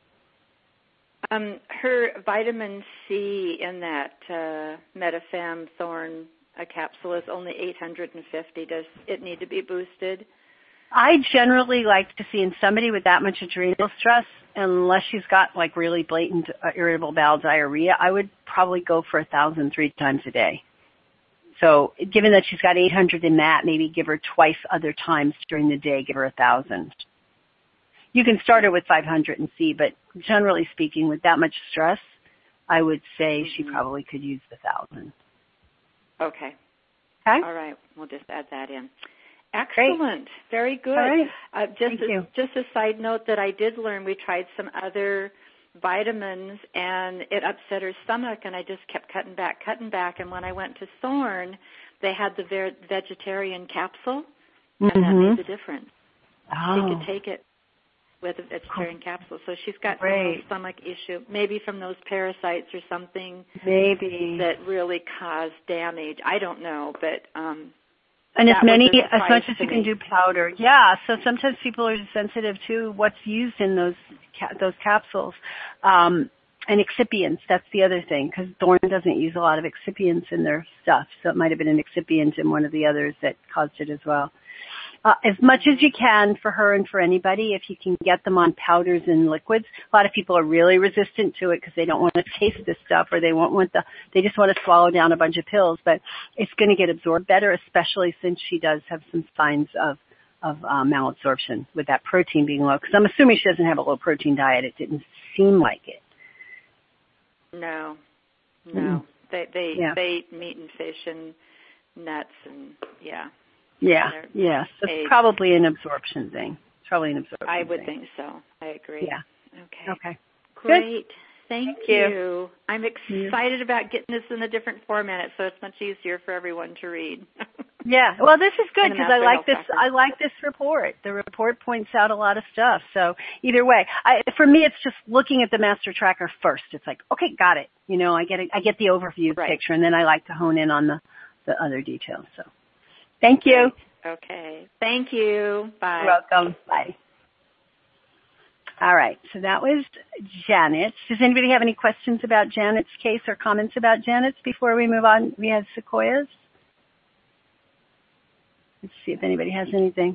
Um, her vitamin C in that uh, Metafam Thorn a capsule is only eight hundred fifty. Does it need to be boosted? I generally like to see in somebody with that much adrenal stress, unless she's got like really blatant uh, irritable bowel diarrhea, I would probably go for a thousand three times a day. So given that she's got eight hundred in that, maybe give her twice other times during the day, give her a thousand. You can start her with five hundred and see, but generally speaking, with that much stress, I would say mm-hmm. she probably could use the thousand. Okay. Okay. All right. We'll just add that in. Excellent. Great. Very good. All right. Uh, just, Thank a, you. just a side note that I did learn, we tried some other vitamins and it upset her stomach, and I just kept cutting back, cutting back. And when I went to Thorn, they had the ver- vegetarian capsule, and mm-hmm. that made the difference. Oh. She could take it with a vegetarian capsule. So she's got Great. some stomach issue, maybe from those parasites or something maybe that really caused damage. I don't know, but um and as many as much as you me. can do powder. Yeah, so sometimes people are sensitive to what's used in those ca- those capsules. Um and excipients, that's the other thing, because Thorn doesn't use a lot of excipients in their stuff, so it might have been an excipient in one of the others that caused it as well. Uh, as much as you can for her and for anybody, if you can get them on powders and liquids. A lot of people are really resistant to it because they don't want to taste this stuff, or they won't want the, they just want to swallow down a bunch of pills, but it's going to get absorbed better, especially since she does have some signs of, of uh, malabsorption with that protein being low. Because I'm assuming she doesn't have a low protein diet. It didn't seem like it. No, no. Mm-hmm. They, they, yeah. they eat meat and fish and nuts and, yeah. Yeah, yeah. So it's probably an absorption thing. It's probably an absorption I would thing. think so. I agree. Yeah. Okay. Okay. Great. Good. Thank, Thank you. you. I'm excited about getting this in a different format, so it's much easier for everyone to read. Yeah. Well, this is good because I like this. Tracker. I like this report. The report points out a lot of stuff. So either way, I, for me, it's just looking at the master tracker first. It's like, okay, got it. You know, I get it. I get the overview right. picture, and then I like to hone in on the the other details. So, thank you. Okay. Thank you. Bye. You're welcome. Bye. All right. So that was Janet. Does anybody have any questions about Janet's case or comments about Janet's before we move on? We have Sequoia's. Let's see if anybody has anything.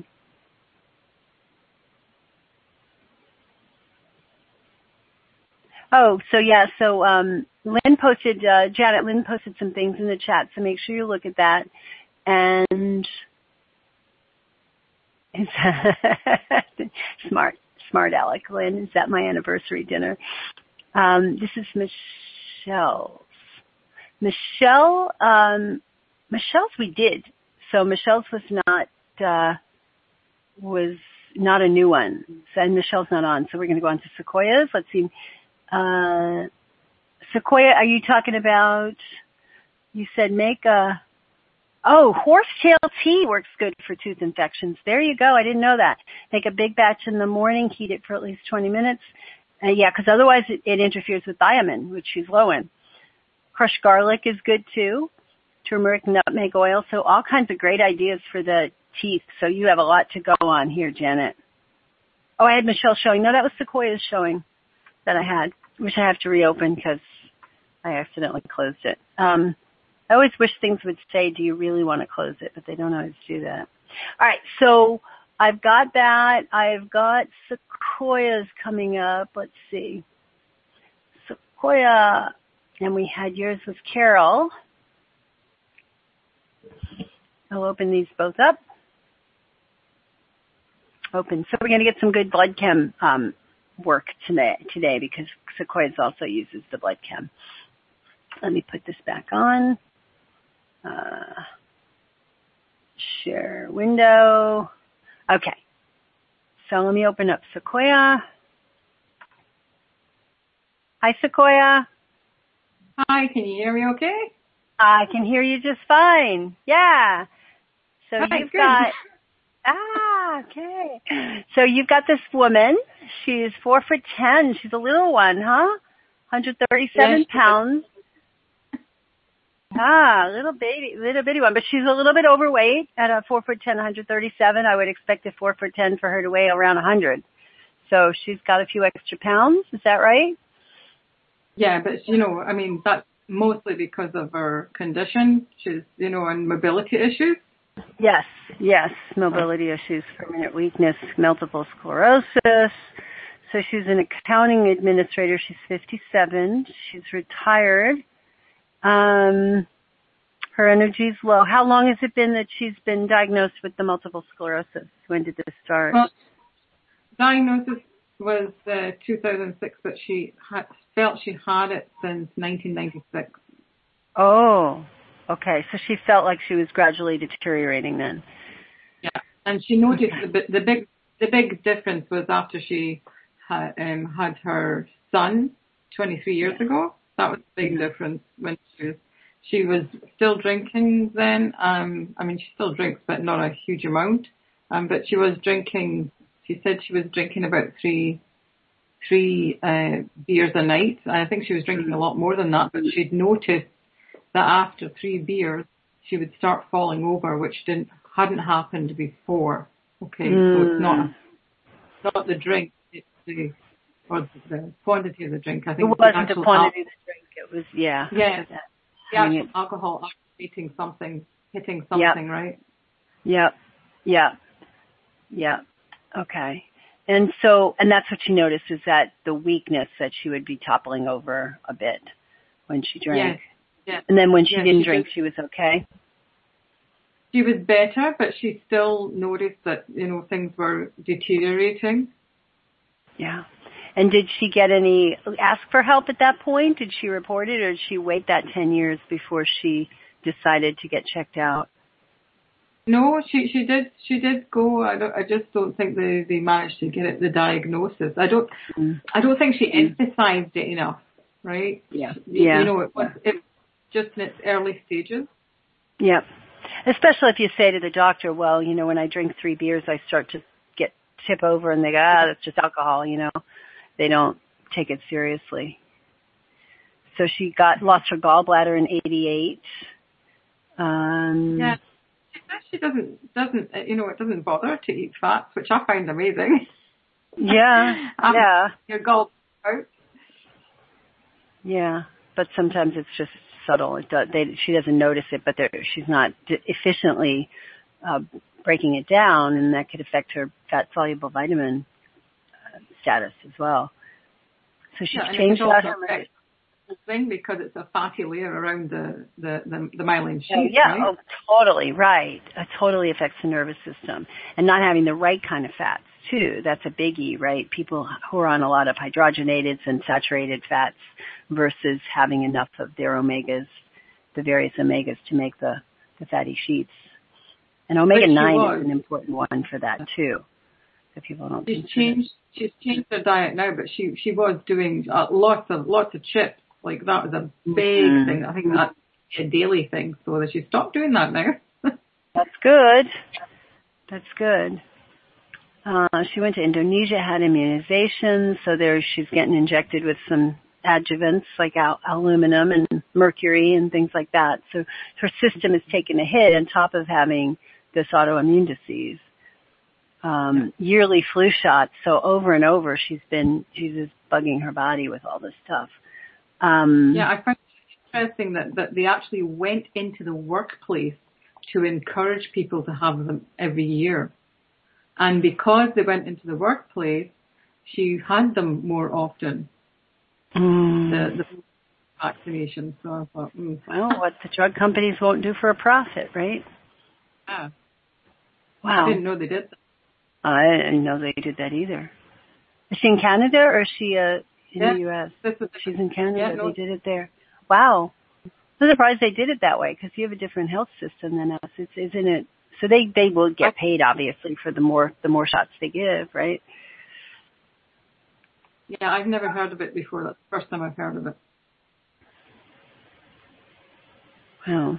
Oh, so yeah, so um, Lynn posted, uh, Janet, Lynn posted some things in the chat, so make sure you look at that. And smart, smart Alec, Lynn, is that my anniversary dinner? Um, this is Michelle's. Michelle, um, Michelle's we did. So Michelle's was not, uh, was not a new one. So, and Michelle's not on. So we're going to go on to Sequoia's. Let's see. Uh, Sequoia, are you talking about, you said make a, oh, horsetail tea works good for tooth infections. There you go. I didn't know that. Make a big batch in the morning, heat it for at least twenty minutes. Uh, yeah, because otherwise it, it interferes with thiamine, which she's low in. Crushed garlic is good too. Turmeric, nutmeg oil. So all kinds of great ideas for the teeth. So you have a lot to go on here, Janet. Oh, I had Michelle showing. No, that was Sequoia's showing that I had, which I have to reopen because I accidentally closed it. Um, I always wish things would say, do you really want to close it? But they don't always do that. All right, so I've got that. I've got Sequoia's coming up. Let's see. Sequoia, and we had yours with Carol. I'll open these both up. Open. So we're going to get some good blood chem um, work today, today because Sequoia's also uses the blood chem. Let me put this back on. Uh, share window. Okay. So let me open up Sequoia. Hi, Sequoia. Hi, can you hear me okay? I can hear you just fine. Yeah. So Hi, you've good. got, ah, okay. So you've got this woman. She's four foot ten. She's a little one, huh? one hundred thirty-seven Yes, pounds. Ah, little baby, little bitty one. But she's a little bit overweight at a four foot ten, one hundred thirty-seven. I would expect a four foot ten for her to weigh around one hundred. So she's got a few extra pounds. Is that right? Yeah, but you know, I mean, that's mostly because of her condition. She's, you know, and mobility issues. Yes, yes, mobility issues, permanent weakness, multiple sclerosis. So she's an accounting administrator. She's fifty-seven. She's retired. Um, her energy's low. How long has it been that she's been diagnosed with the multiple sclerosis? When did this start? Well, diagnosis was uh, two thousand six, but she had, felt she had it since nineteen ninety-six. Oh, okay. So she felt like she was gradually deteriorating then. Yeah, and she noticed Okay. the, the big the big difference was after she had, um, had her son twenty-three years Yeah. ago. That was a big difference when she was she was still drinking then. Um, I mean, she still drinks, but not a huge amount. Um, but she was drinking. She said she was drinking about three three uh, beers a night. I think she was drinking a lot more than that. But she'd noticed that after three beers, she would start falling over, which didn't hadn't happened before. Okay, mm. So it's not not the drink, it's the or the quantity of the drink. I think it wasn't the, the quantity of the drink. It was yeah. Yeah, that, the actual alcohol hitting something, hitting something, yep. right? Yep. Yep. Yep. Okay. And so, and that's what she noticed is that the weakness that she would be toppling over a bit when she drank. Yeah. Yeah. And then when she yeah, didn't she drink, did. she was okay. She was better, but she still noticed that, you know, things were deteriorating. Yeah. And did she get any, ask for help at that point? Did she report it or did she wait that ten years before she decided to get checked out? No, she she did she did go. I don't. I just don't think they, they managed to get it the diagnosis. I don't. Mm. I don't think she mm. emphasized it enough. Right? Yeah. You, yeah. You know, it was it just in its early stages. Yeah. Especially if you say to the doctor, well, you know, when I drink three beers, I start to get tip over, and they go, ah, that's just alcohol. You know, they don't take it seriously. So she got lost her gallbladder in eighty-eight. Um, yeah. She doesn't, doesn't, you know, it doesn't bother her to eat fats, which I find amazing. Yeah, um, yeah. Your gall out. Yeah, but sometimes it's just subtle. It does, they, she doesn't notice it, but she's not efficiently uh, breaking it down, and that could affect her fat-soluble vitamin uh, status as well. So she's yeah, changed out her medication. Thing because it's a fatty layer around the the the, the myelin sheath. Oh, yeah, right? oh, totally right. It totally affects the nervous system, and not having the right kind of fats too. That's a biggie, right? People who are on a lot of hydrogenated and saturated fats versus having enough of their omegas, the various omegas to make the the fatty sheets. And omega nine is an important one for that too. That people don't. She's changed. She's changed her diet now, but she she was doing uh, lots of lots of chips. Like that was a big mm-hmm. thing. I think that's a daily thing. So that she stopped doing that now. That's good. That's good. Uh, she went to Indonesia, had immunizations. So there she's getting injected with some adjuvants like al- aluminum and mercury and things like that. So her system has taken a hit on top of having this autoimmune disease. Um, yearly flu shots. So over and over she's been, she's just bugging her body with all this stuff. Um, yeah, I find it interesting that, that they actually went into the workplace to encourage people to have them every year. And because they went into the workplace, she had them more often, mm. the, the vaccination. So I thought, mm. well, what the drug companies won't do for a profit, right? Yeah. Wow. I didn't know they did that. I didn't know they did that either. Is she in Canada or is she uh, in yeah, the U S? This is, She's in Canada. yeah, no. They did it there. Wow. I'm surprised they did it that way because you have a different health system than us. It's, isn't it? So they, they will get paid, obviously, for the more the more shots they give, right? Yeah, I've never heard of it before. That's the first time I've heard of it. Wow.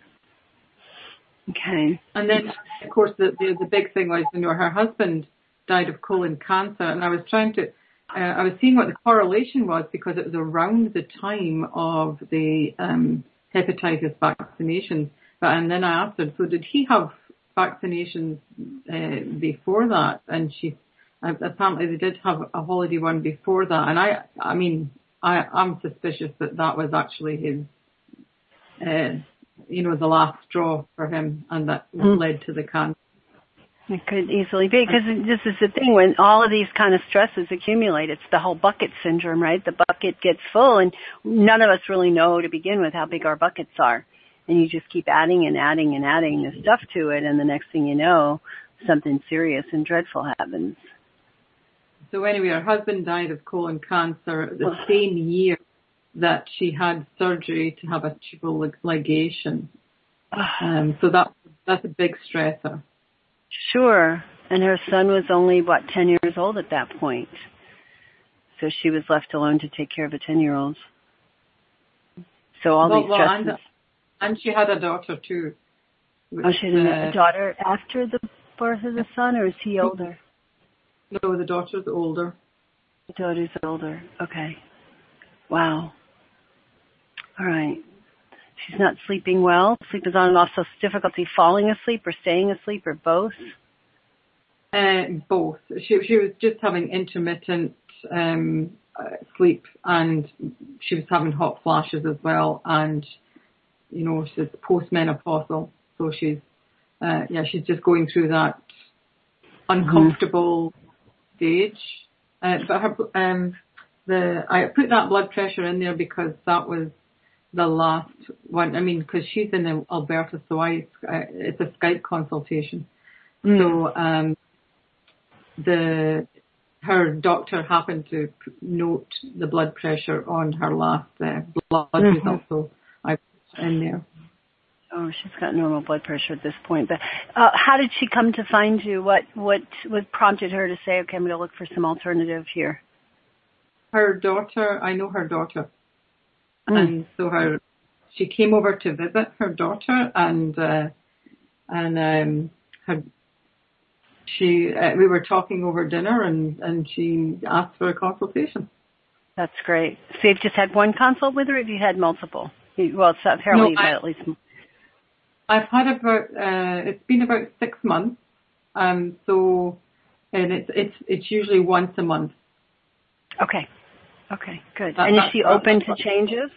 Okay. And then, of course, the, the the big thing was, you know, her husband died of colon cancer, and I was trying to, uh, I was seeing what the correlation was because it was around the time of the um, hepatitis vaccinations. But and then I asked her, so did he have vaccinations uh, before that? And she, uh, apparently they did have a holiday one before that. And I, I mean, I, I'm suspicious that that was actually his. Uh, you know, the last straw for him, and that mm. led to the cancer. It could easily be, because this is the thing, when all of these kind of stresses accumulate, it's the whole bucket syndrome, right? The bucket gets full, and none of us really know to begin with how big our buckets are. And you just keep adding and adding and adding this stuff to it, and the next thing you know, something serious and dreadful happens. So anyway, her husband died of colon cancer the same year that she had surgery to have a tubal ligation. Um, so that that's a big stressor. Sure. And her son was only, what, ten years old at that point. So she was left alone to take care of a ten-year-old. So all well, these well, stresses. And, and she had a daughter, too. Which, oh, she had uh, a daughter after the birth of the son, or is he older? No, the daughter's older. The daughter's older. Okay. Wow. All right. She's not sleeping well. Sleep is on and off, so difficulty falling asleep or staying asleep or both? Uh, both. She she was just having intermittent um, uh, sleep, and she was having hot flashes as well. And you know, she's postmenopausal, so she's uh, yeah, she's just going through that uncomfortable mm-hmm. stage. Uh, but her um, the I put that blood pressure in there because that was the last one. I mean, because she's in Alberta, so I uh, it's a Skype consultation. Mm. So um, the her doctor happened to note the blood pressure on her last uh, blood mm-hmm. result, so I put it in there. Oh, she's got normal blood pressure at this point. But uh, how did she come to find you? What what what prompted her to say, okay, I'm going to look for some alternative here? Her daughter, I know her daughter. Mm. And so her, she came over to visit her daughter, and uh, and um, her, she uh, we were talking over dinner, and, and she asked for a consultation. That's great. So you've just had one consult with her, or have you had multiple? Well, it's apparently no, you've had at least. I've had about uh, it's been about six months, um. So, and it's it's it's usually once a month. Okay. Okay, good. That, and is she open to changes?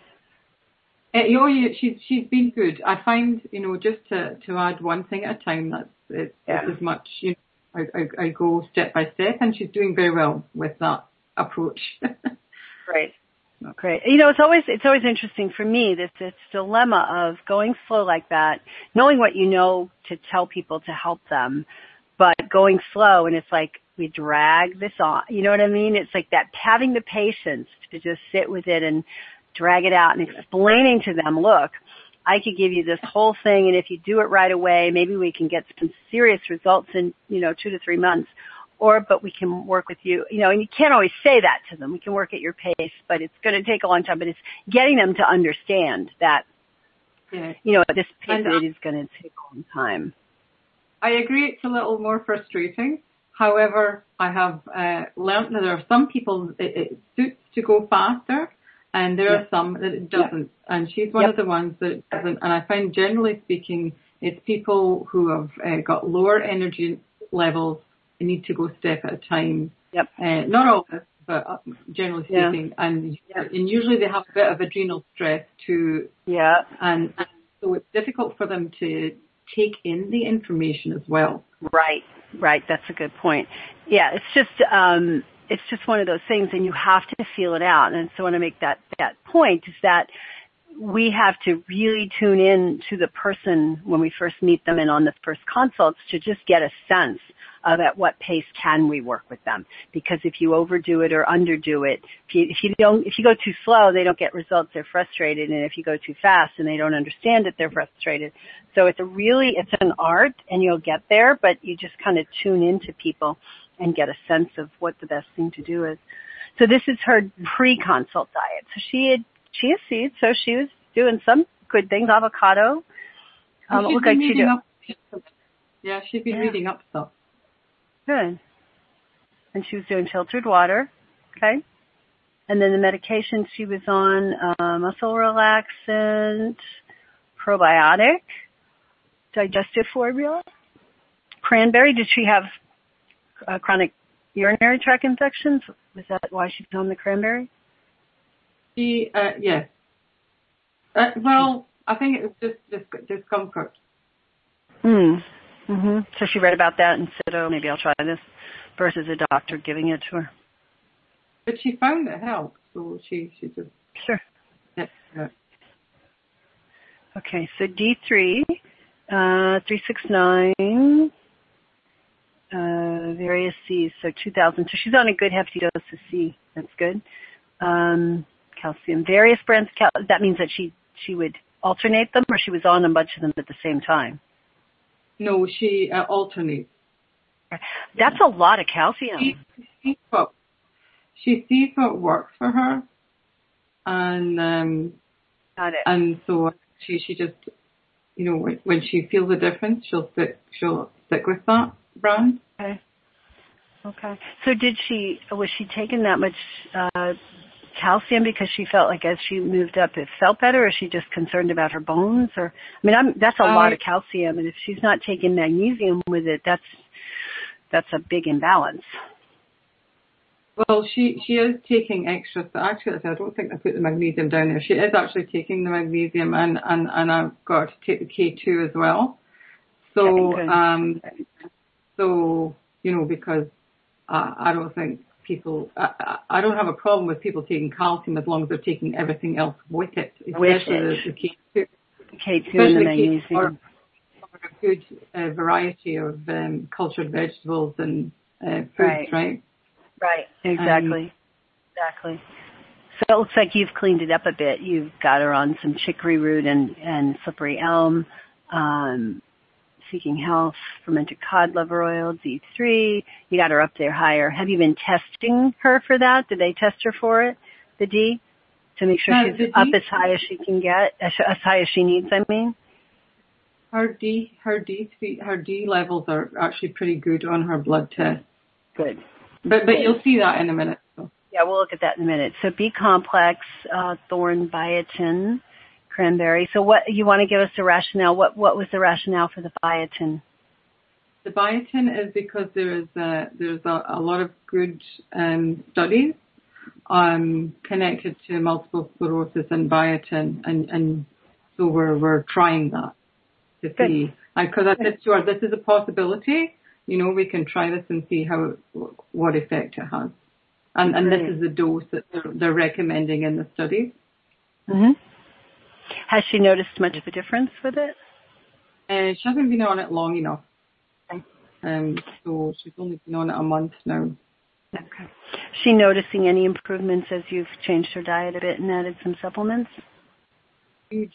Uh, you know, she's she's been good. I find, you know, just to, to add one thing at a time. That's it's, yeah. it's as much. You know, I, I I go step by step, and she's doing very well with that approach. Great, great. You know, it's always it's always interesting for me this this dilemma of going slow like that, knowing what you know to tell people to help them, but going slow, and it's like, we drag this on. You know what I mean? It's like that, having the patience to just sit with it and drag it out and explaining to them, look, I could give you this whole thing, and if you do it right away, maybe we can get some serious results in, you know, two to three months. Or, but we can work with you, you know, and you can't always say that to them. We can work at your pace, but it's going to take a long time. But it's getting them to understand that, yeah. you know, at this pace it is going to take a long time. I agree it's a little more frustrating. However, I have uh, learned that there are some people it, it suits to go faster, and there yep. are some that it doesn't. Yep. And she's one yep. of the ones that it doesn't. And I find, generally speaking, it's people who have uh, got lower energy levels and need to go step at a time. Yep. Uh, not always, but uh, generally speaking. Yeah. And yep. and usually they have a bit of adrenal stress too. Yeah. And, and so it's difficult for them to take in the information as well. Right. Right, that's a good point. Yeah, it's just um, it's just one of those things, and you have to feel it out. And so I want to make that that point is that we have to really tune in to the person when we first meet them and on the first consults to just get a sense of at what pace can we work with them. Because if you overdo it or underdo it, if you, if you don't, if you go too slow, they don't get results, they're frustrated. And if you go too fast and they don't understand it, they're frustrated. So it's a really, it's an art and you'll get there, but you just kind of tune into people and get a sense of what the best thing to do is. So this is her pre-consult diet. So she had chia seeds, so she was doing some good things, avocado. Um, it looked like she did. Yeah, she'd been yeah. reading up stuff. Good. And she was doing filtered water, okay? And then the medication she was on, uh, muscle relaxant, probiotic, digestive formula, cranberry. Did she have uh, chronic urinary tract infections? Was that why she's on the cranberry? She, uh, yes. Uh, well, I think it was just, just discomfort. Mm. Mm-hmm. So she read about that and said, oh, maybe I'll try this, versus a doctor giving it to her. But she found it helped, so she, she just... Sure. Yeah. yeah. Okay, so D three, uh, three six nine, uh, various C's, so two thousand. So she's on a good hefty dose of C. That's good. Um, calcium, various brands of calcium. That means that she, she would alternate them, or she was on a bunch of them at the same time? No, she uh, alternates. That's a lot of calcium. She, she, what, she sees what works for her, and um, Got it. and so she she just, you know, when, when she feels a difference, she'll stick she'll stick with that brand. Okay. Okay. So did she was she taking that much uh, calcium because she felt like as she moved up it felt better, or is she just concerned about her bones? Or I mean, I'm, that's a I, lot of calcium, and if she's not taking magnesium with it, that's that's a big imbalance. Well, she she is taking extra. So actually, I don't think I put the magnesium down there. She is actually taking the magnesium, and and and I've got to take the K two as well. So um, so you know, because uh, I don't think people. I, I don't have a problem with people taking calcium as long as they're taking everything else with it, especially with it. the, the K two. K two and the magnesium. Or, or a good uh, variety of um, cultured vegetables and uh, foods, right? Right. Right, exactly, um, exactly. So it looks like you've cleaned it up a bit. You've got her on some chicory root and, and slippery elm, um, Seeking Health, fermented cod liver oil, D three. You got her up there higher. Have you been testing her for that? Did they test her for it, the D, to make sure uh, she's up D, as high as she can get, as, as high as she needs, I mean? Her D, her D three, her D levels are actually pretty good on her blood test. Good. But but you'll see that in a minute. So. Yeah, we'll look at that in a minute. So B complex, uh, thorn, biotin, cranberry. So what you want to give us a rationale? What what was the rationale for the biotin? The biotin is because there is a, there's a, a lot of good um, studies um, connected to multiple sclerosis and biotin, and, and so we're we're trying that to good. see. Because I said to her, this is a possibility. You know, we can try this and see how, what effect it has. And, and this is the dose that they're, they're recommending in the studies. Mm-hmm. Has she noticed much of a difference with it? Uh, she hasn't been on it long enough. Okay. Um, so she's only been on it a month now. Okay. Is she noticing any improvements as you've changed her diet a bit and added some supplements? Huge.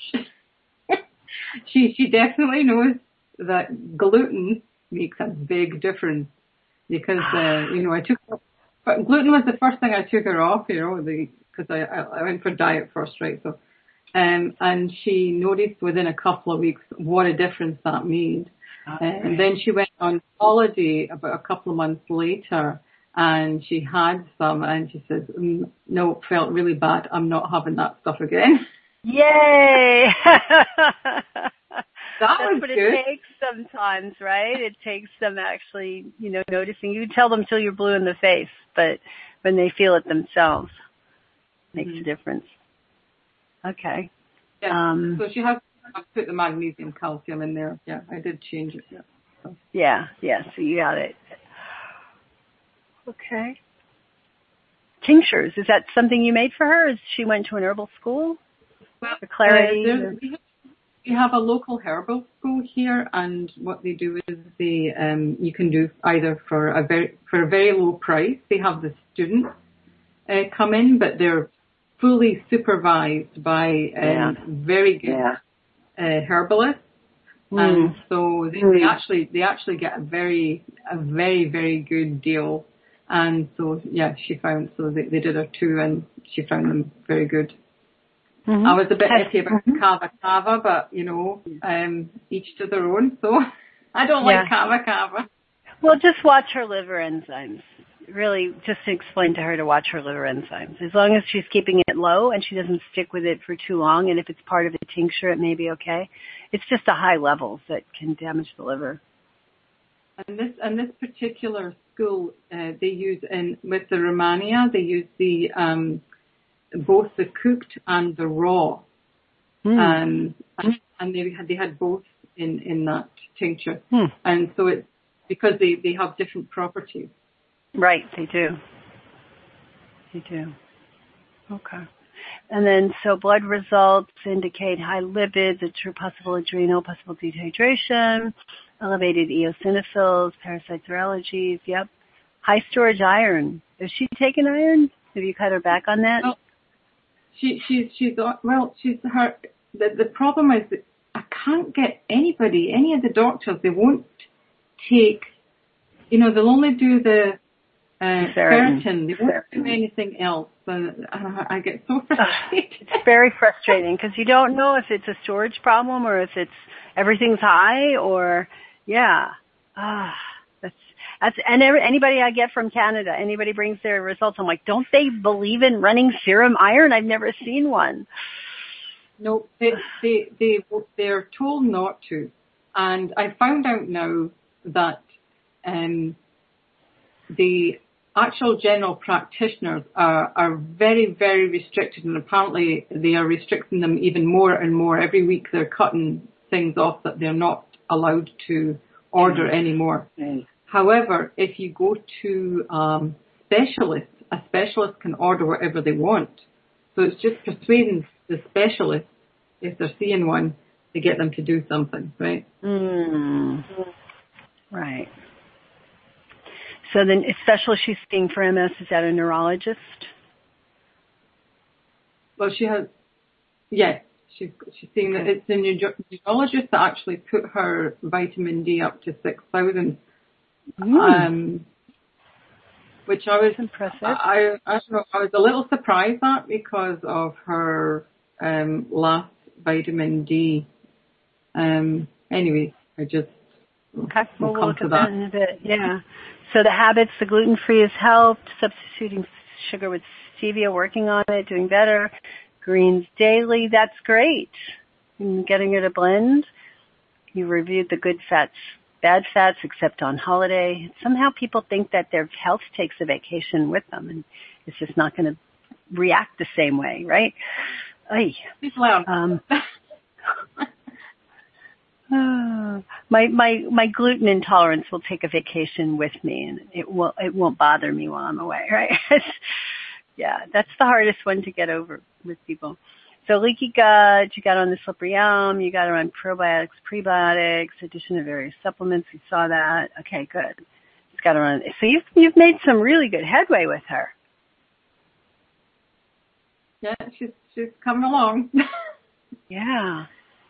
she, she definitely knows that gluten makes a big difference because, uh, you know, I took, but gluten was the first thing I took her off, you know, the, cause I, I went for diet first, right? So, um, and she noticed within a couple of weeks what a difference that made. Uh, and then she went on holiday about a couple of months later and she had some and she says, mm, no, it felt really bad. I'm not having that stuff again. Yay! That That's was what good. It takes sometimes, right? It takes them actually, you know, noticing. You tell them till you're blue in the face, but when they feel it themselves, it makes mm-hmm. a difference. Okay. Yeah. Um, so she has put the magnesium, calcium in there. Yeah, I did change it. Yeah. So. Yeah, yeah. So you got it. Okay. Tinctures, is that something you made for her? Is she went to an herbal school? Well, for clarity? Uh, we, have, we have a local herbal school here, and what they do is they um, you can do either for a very for a very low price. They have the students uh, come in, but they're fully supervised by um, Yeah. very good Yeah. uh, herbalists. Mm. And so they, Mm. they actually they actually get a very a very very good deal, and so yeah, she found so they, they did her two, and she found them very good. Mm-hmm. I was a bit Has, iffy about mm-hmm. kava kava, but you know, um, each to their own. So I don't Yeah. like kava kava. Well, just watch her liver enzymes. Really, just to explain to her to watch her liver enzymes. As long as she's keeping it low and she doesn't stick with it for too long, and if it's part of a tincture, it may be okay. It's just the high levels that can damage the liver. And this and this particular school, uh, they use in with the Romania, they use the um, both the cooked and the raw, Mm. um, and, and they had they had both in in that tincture, Mm. and so it's because they they have different properties. Right, they do. They do. Okay. And then, so blood results indicate high lipids, a true possible adrenal, possible dehydration, elevated eosinophils, parasites or allergies. Yep. High storage iron. Is she taking iron? Have you cut her back on that? Well, she she's she's well she's her. The the problem is that I can't get anybody, any of the doctors. They won't take. You know, they'll only do the. Uh, Ferritin. ferritin. They won't do anything else, and I, I get so frustrated. It's very frustrating because you don't know if it's a storage problem or if it's everything's high or yeah. Ah, that's that's and every, anybody I get from Canada, anybody brings their results. I'm like, don't they believe in running serum iron? I've never seen one. No, they they they they're told not to, and I found out now that um, the actual general practitioners are, are very, very restricted, and apparently they are restricting them even more and more. Every week they're cutting things off that they're not allowed to order mm. anymore. Mm. However, if you go to um, specialists, a specialist can order whatever they want. So it's just persuading the specialist, if they're seeing one, to get them to do something, right? Mm. Right. So then, especially she's seeing for M S, is that a neurologist? Well, she has, yes, she's, she's seeing that it's a neurologist that actually put her vitamin D up to six thousand. Mm. Um, which I was, impressive. I, I, don't know, I was a little surprised at because of her um, last vitamin D. Um, anyway, I just, okay, we'll, we'll come look to at that. that in a bit, yeah. So the habits, the gluten-free has helped, substituting sugar with stevia, working on it, doing better. Greens daily, that's great. And getting her to blend. You reviewed the good fats, bad fats, except on holiday. Somehow people think that their health takes a vacation with them, and it's just not going to react the same way, right? Ay. Um, Uh, my my my gluten intolerance will take a vacation with me, and it will it won't bother me while I'm away, right? Yeah, that's the hardest one to get over with people. So leaky gut, you got on the slippery elm, you got her on probiotics, prebiotics, addition of various supplements. We saw that. Okay, good. She's got her on. So you've you've made some really good headway with her. Yeah, she's she's coming along. Yeah.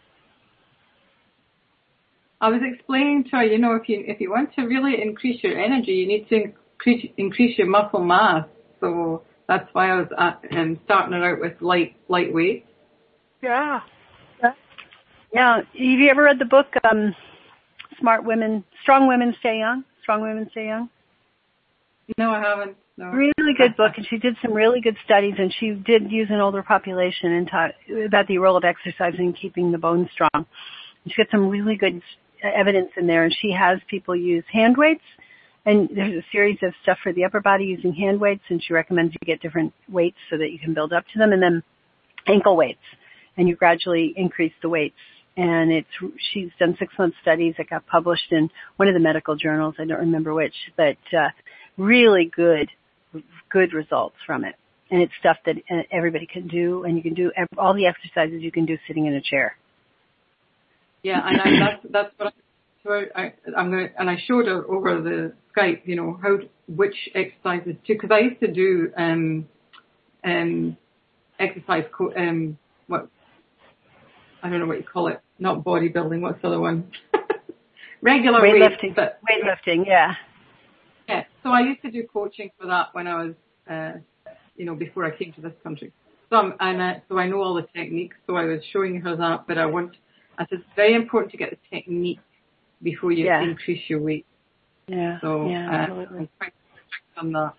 I was explaining to her, you know, if you if you want to really increase your energy, you need to increase increase your muscle mass. So that's why I was at, um, starting her out with light lightweight. Yeah. Yeah. Have you ever read the book um, "Smart Women, Strong Women Stay Young"? Strong Women Stay Young. No, I haven't. No. Really good book, and she did some really good studies, and she did use an older population and taught about the role of exercise in keeping the bones strong. And she got some really good evidence in there, and she has people use hand weights, and there's a series of stuff for the upper body using hand weights, and she recommends you get different weights so that you can build up to them, and then ankle weights, and you gradually increase the weights. And it's she's done six month studies that got published in one of the medical journals. I don't remember which, but uh, really good, good results from it. and it's stuff that uh, everybody can do, and you can do ev- all the exercises you can do sitting in a chair. Yeah, and I, that's that's what I, so I, I'm going and I showed her over the Skype, you know, how which exercises to, because I used to do um um exercise co- um what I don't know what you call it, not bodybuilding, what's the other one? Regular weightlifting. weights, but weightlifting, yeah. Yeah, so I used to do coaching for that when I was, uh, you know, before I came to this country. So I'm, and uh, so I know all the techniques. So I was showing her that, but I want, I said it's very important to get the technique before you yeah. increase your weight. Yeah. So yeah, uh, absolutely. I'm quite strict on that.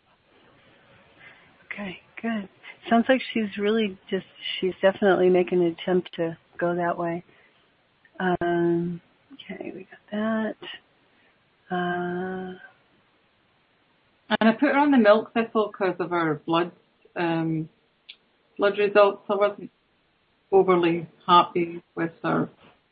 Okay, good. Sounds like she's really just, she's definitely making an attempt to go that way. Um, okay, we got that. Uh, and I put her on the milk thistle because of her blood, um, blood results. I wasn't overly happy with her.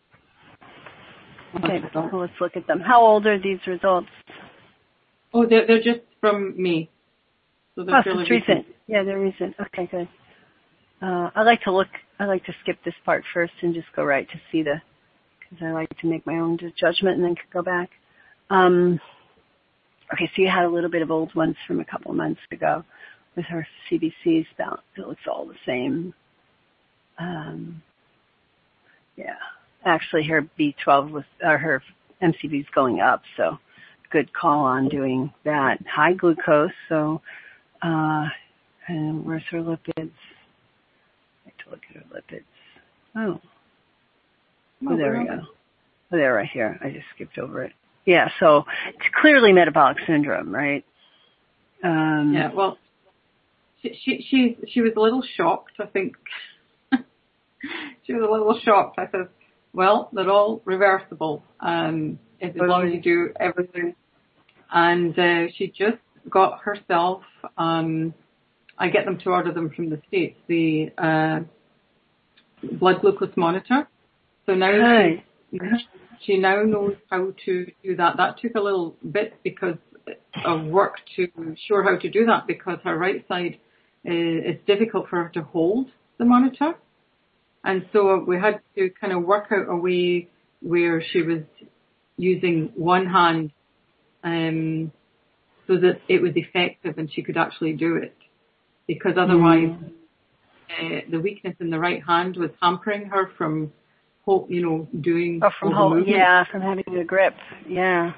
Okay, well, let's look at them. How old are these results? Oh, they're, they're just from me. So they're Oh, fairly it's recent. recent. Yeah, they're recent. Okay, good. Uh, I like to look, I like to skip this part first and just go right to see the, because I like to make my own judgment and then go back. Um, okay, so you had a little bit of old ones from a couple of months ago with her C B Cs balance. It looks all the same. Um, yeah. Actually, her B twelve was, or her M C V is going up, so good call on doing that. High glucose, so, uh, and where's her lipids? I have to look at her lipids. Oh. Oh, there we go. Oh, there, right here. I just skipped over it. Yeah, so it's clearly metabolic syndrome, right? Um, yeah, well, she, she, she, she was a little shocked, I think. She was a little shocked. I said, well, they're all reversible, um, as long as you do everything. And uh, she just got herself, um, I get them to order them from the States, the uh, blood glucose monitor. So now Hi. she, she now knows how to do that. That took a little bit because of work to show her how to do that, because her right side is, it's difficult for her to hold the monitor. And so we had to kind of work out a way where she was using one hand um, so that it was effective and she could actually do it. Because otherwise, mm. uh, the weakness in the right hand was hampering her from, you know, doing oh, from all the hold, yeah, from having the grip, yeah.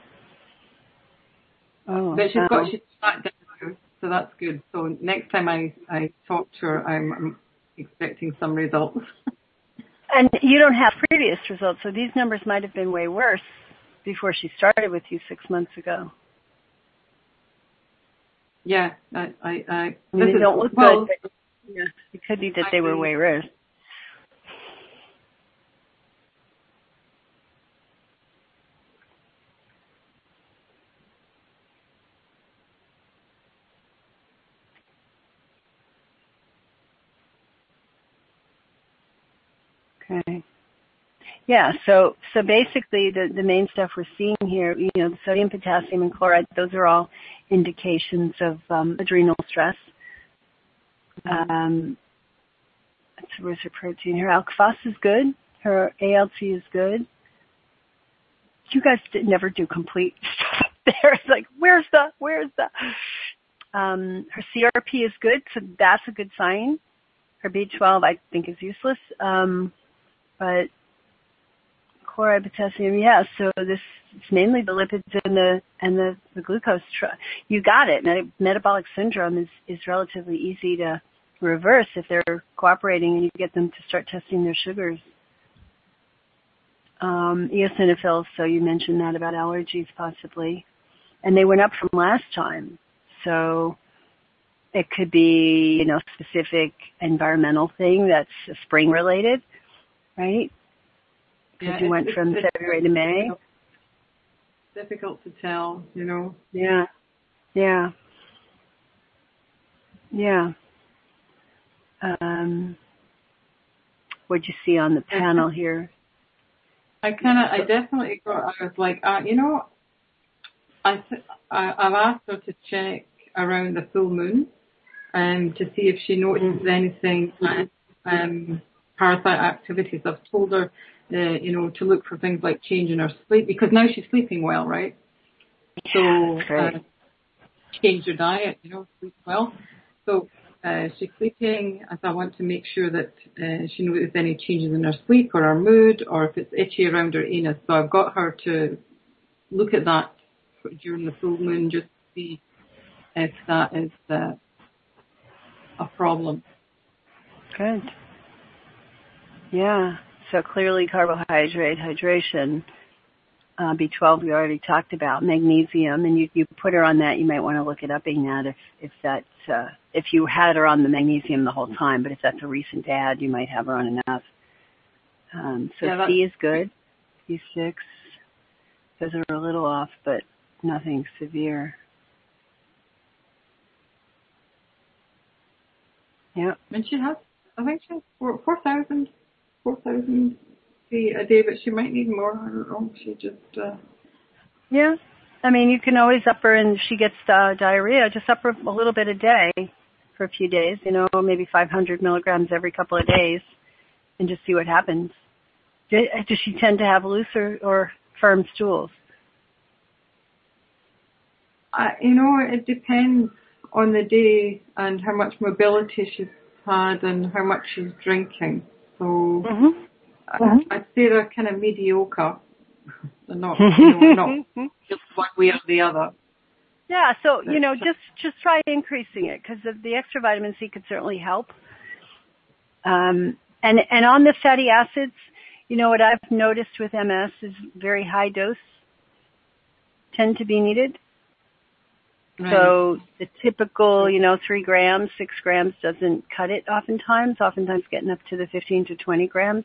Oh, but she's wow. got she's back down now, so that's good. So next time I I talk to her, I'm, I'm expecting some results. And you don't have previous results, so these numbers might have been way worse before she started with you six months ago. Yeah, I, I, I, I mean, they is, don't look well, good, but yeah, it could be that they were way worse. Okay. Yeah, so so basically the, the main stuff we're seeing here, you know, the sodium, potassium, and chloride, those are all indications of um, adrenal stress. Um, where's her protein? Her alk-Phos is good. Her A L T is good. You guys did, never do complete stuff there. It's like, where's the, where's the? Um, her C R P is good, so that's a good sign. Her B twelve, I think, is useless. Um, but chloride, potassium, yeah. So this it's mainly the lipids and the and the, the glucose. You got it. Metabolic syndrome is is relatively easy to reverse if they're cooperating and you get them to start testing their sugars. Um, eosinophils. So you mentioned that about allergies, possibly, and they went up from last time. So it could be, you know, specific environmental thing that's spring related, right? Because yeah, you went it's, from it's, February to May. Difficult to tell, you know. Yeah, yeah, yeah. Um, what'd you see on the panel here? I kind of, I definitely got. I was like, uh, you know, I, th- I I've asked her to check around the full moon, um, to see if she notices anything, um, parasite activities. I've told her, uh, you know, to look for things like change in her sleep, because now she's sleeping well, right? So uh, change her diet, you know, sleep well. So uh, she's sleeping, as I want to make sure that uh, she notices any changes in her sleep or her mood, or if it's itchy around her anus. So I've got her to look at that during the full moon, just to see if that is uh, a problem. Good. Yeah. So clearly carbohydrate, hydration, uh, B twelve we already talked about, magnesium, and you, you put her on that. You might want to look at upping that if, if that's, uh, if you had her on the magnesium the whole time, but if that's a recent add, you might have her on enough. Um, so yeah, C is good. C six. Those are a little off, but nothing severe. Yeah. And she has, I think she has four thousand, four thousand C a day, but she might need more. I don't know. She just... Uh... Yeah. I mean, you can always up her, and she gets uh, diarrhea. Just up her a little bit a day for a few days, you know, maybe five hundred milligrams every couple of days, and just see what happens. Does she tend to have loose or, or firm stools? Uh, you know, it depends on the day and how much mobility she's had and how much she's drinking. So mm-hmm. I, mm-hmm. I'd say they're kind of mediocre. They're not, you know, not just one way or the other. Yeah, so, you know, just, just try increasing it, because the, the extra vitamin C could certainly help. Um, and, and on the fatty acids, you know, what I've noticed with M S is very high dose tend to be needed. Right. So the typical, you know, three grams, six grams doesn't cut it oftentimes, oftentimes getting up to the fifteen to twenty grams.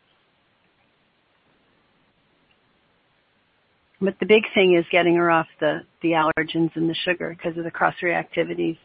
But the big thing is getting her off the, the allergens and the sugar because of the cross-reactivities.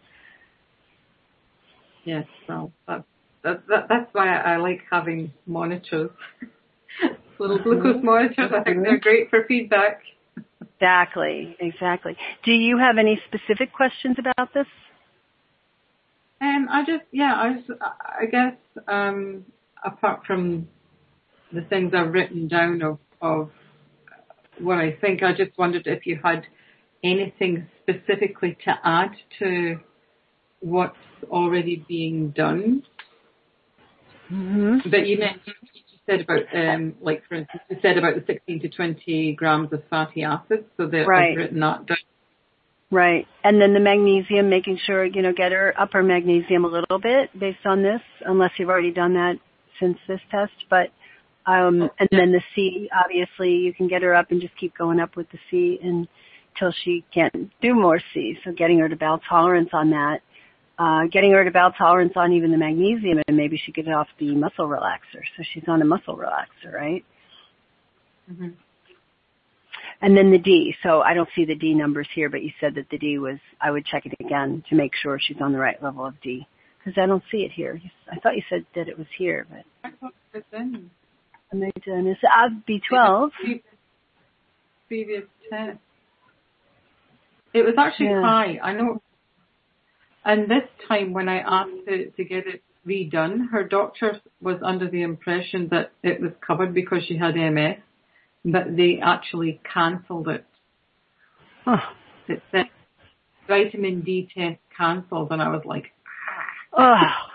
Yes, well, that, that, that, that's why I like having monitors. Little glucose monitors, I think they're great for feedback. Exactly, exactly. Do you have any specific questions about this? Um, I just, yeah, I, just, I guess, um, apart from the things I've written down of, of what I think, I just wondered if you had anything specifically to add to what's already being done. Mm-hmm. But you mentioned, you said about, um, like for instance, you said about the sixteen to twenty grams of fatty acids, so that right. I've written that down. Right. And then the magnesium, making sure, you know, get her up her magnesium a little bit based on this, unless you've already done that since this test. But, um, and then the C, obviously, you can get her up and just keep going up with the C until she can't do more C. So getting her to bowel tolerance on that. Uh, getting her to bowel tolerance on even the magnesium, and maybe she gets off the muscle relaxer. So she's on a muscle relaxer, right? Mm-hmm. And then the D. So I don't see the D numbers here, but you said that the D was, I would check it again to make sure she's on the right level of D. Because I don't see it here. I thought you said that it was here, but. I thought it was in. And it's uh, B twelve. Previous test. It was actually yeah. high. I know. And this time when I asked to, to get it redone, her doctor was under the impression that it was covered because she had M S, but they actually cancelled it. Oh. It said vitamin D test cancelled, and I was like, ah. Oh.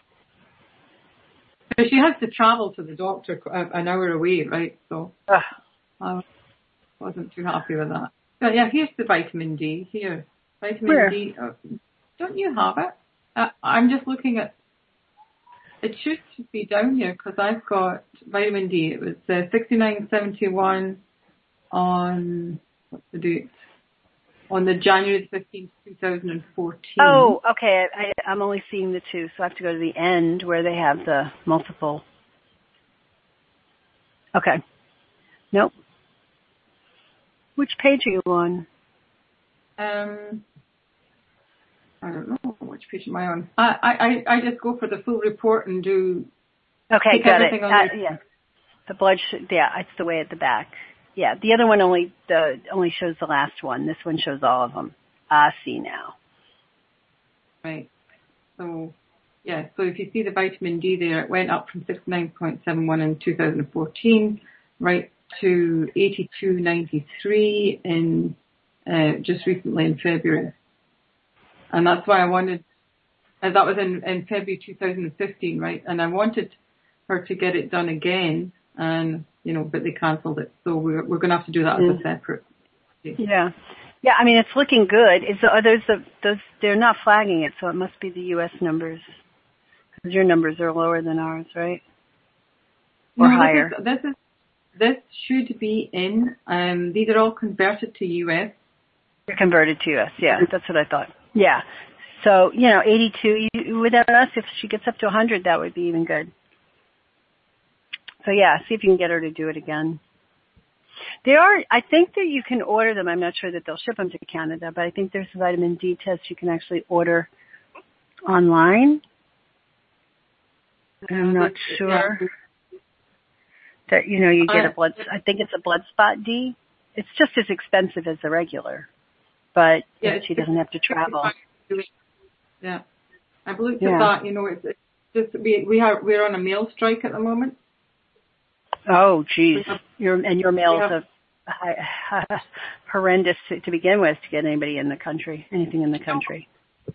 So she has to travel to the doctor an hour away, right? So oh. I wasn't too happy with that. But yeah, here's the vitamin D. Here, vitamin Where? D. Uh, Don't you have it? Uh, I'm just looking at, it should be down here because I've got vitamin D. It was uh, sixty-nine seventy-one on, what's the date? On the January fifteenth, twenty fourteen. Oh, okay. I, I'm only seeing the two, so I have to go to the end where they have the multiple. Okay. Nope. Which page are you on? Um... I don't know which page am I on. I, I, I just go for the full report and do. Okay, got it. Uh, yeah, the blood. Sh- yeah, it's the way at the back. Yeah, the other one only the only shows the last one. This one shows all of them. I see now. Right. So, yeah, so if you see the vitamin D there, it went up from sixty-nine point seven one in two thousand fourteen right to eighty-two point nine three in uh, just recently in February. And that's why I wanted, uh, that was in, in February two thousand fifteen, right? And I wanted her to get it done again, and, you know, but they cancelled it. So we're, we're going to have to do that mm. as a separate case. Yeah. Yeah, I mean, it's looking good. Is are those the, those, they're not flagging it, so it must be the U S numbers. Because your numbers are lower than ours, right? Or no, higher. This is, this is, this should be in, um, these are all converted to U S. They're converted to U S, yeah, that's what I thought. Yeah. So, you know, eighty-two, you, without us, if she gets up to one hundred, that would be even good. So yeah, see if you can get her to do it again. They are, I think that you can order them. I'm not sure that they'll ship them to Canada, but I think there's vitamin D tests you can actually order online. I'm not sure that, you know, you get a blood, I think it's a blood spot D. It's just as expensive as the regular, but yeah, she doesn't have to travel. Yeah. I've looked yeah. at that, you know, it's, it's just, we, we are, we're on a mail strike at the moment. Oh, geez. Your, and your mail is a high, horrendous to, to begin with to get anybody in the country, anything in the country.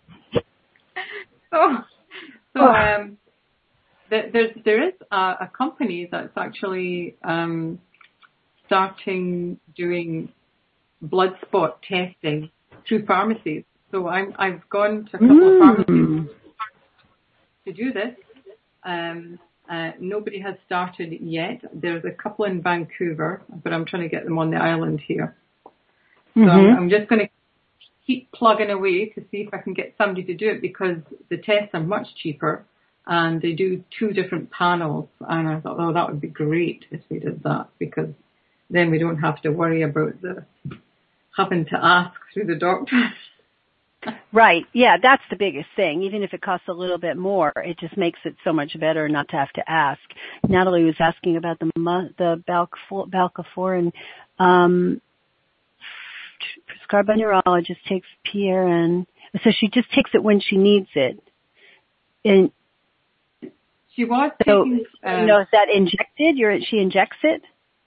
So, so um, there, there, there is a, a company that's actually um, starting doing blood spot testing through pharmacies. So I'm, I've gone to a couple mm. of pharmacies to do this. Um, Uh, nobody has started yet. There's a couple in Vancouver, but I'm trying to get them on the island here. So mm-hmm. I'm, I'm just going to keep plugging away to see if I can get somebody to do it, because the tests are much cheaper and they do two different panels. And I thought, oh, that would be great if we did that, because then we don't have to worry about the having to ask through the doctors. Right. Yeah, that's the biggest thing. Even if it costs a little bit more, it just makes it so much better not to have to ask. Natalie was asking about the the Balcaforin. Um, prescribed by a neurologist, takes P R N. So she just takes it when she needs it. And she was so, taking, um, you know, is that injected? You're, she injects it?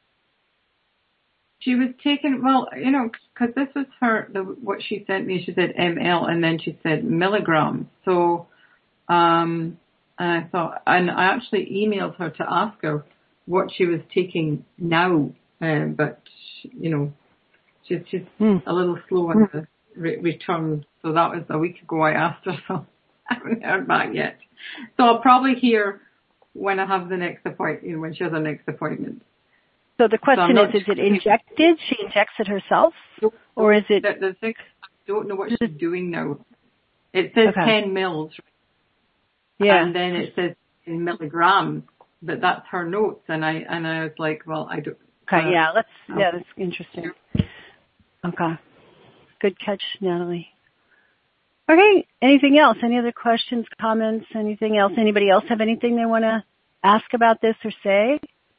She was taking, well, you know, because this was her, the, what she sent me, she said M L and then she said milligrams. So, um, and I thought, and I actually emailed her to ask her what she was taking now, um, but, you know, she's, she's mm. a little slow on the re- return. So that was a week ago I asked her, so I haven't heard back yet. So I'll probably hear when I have the next appointment, you know, when she has her next appointment. So the question so is, is it injected? She injects it herself? Or is it... The, the thing, I don't know what she's doing now. It says okay. ten mils. Yeah. And then it says in milligrams, but that's her notes. And I and I was like, well, I don't... Okay, uh, yeah, let's... Yeah, that's interesting. Okay. Good catch, Natalie. Okay, anything else? Any other questions, comments, anything else? Anybody else have anything they want to ask about this or say?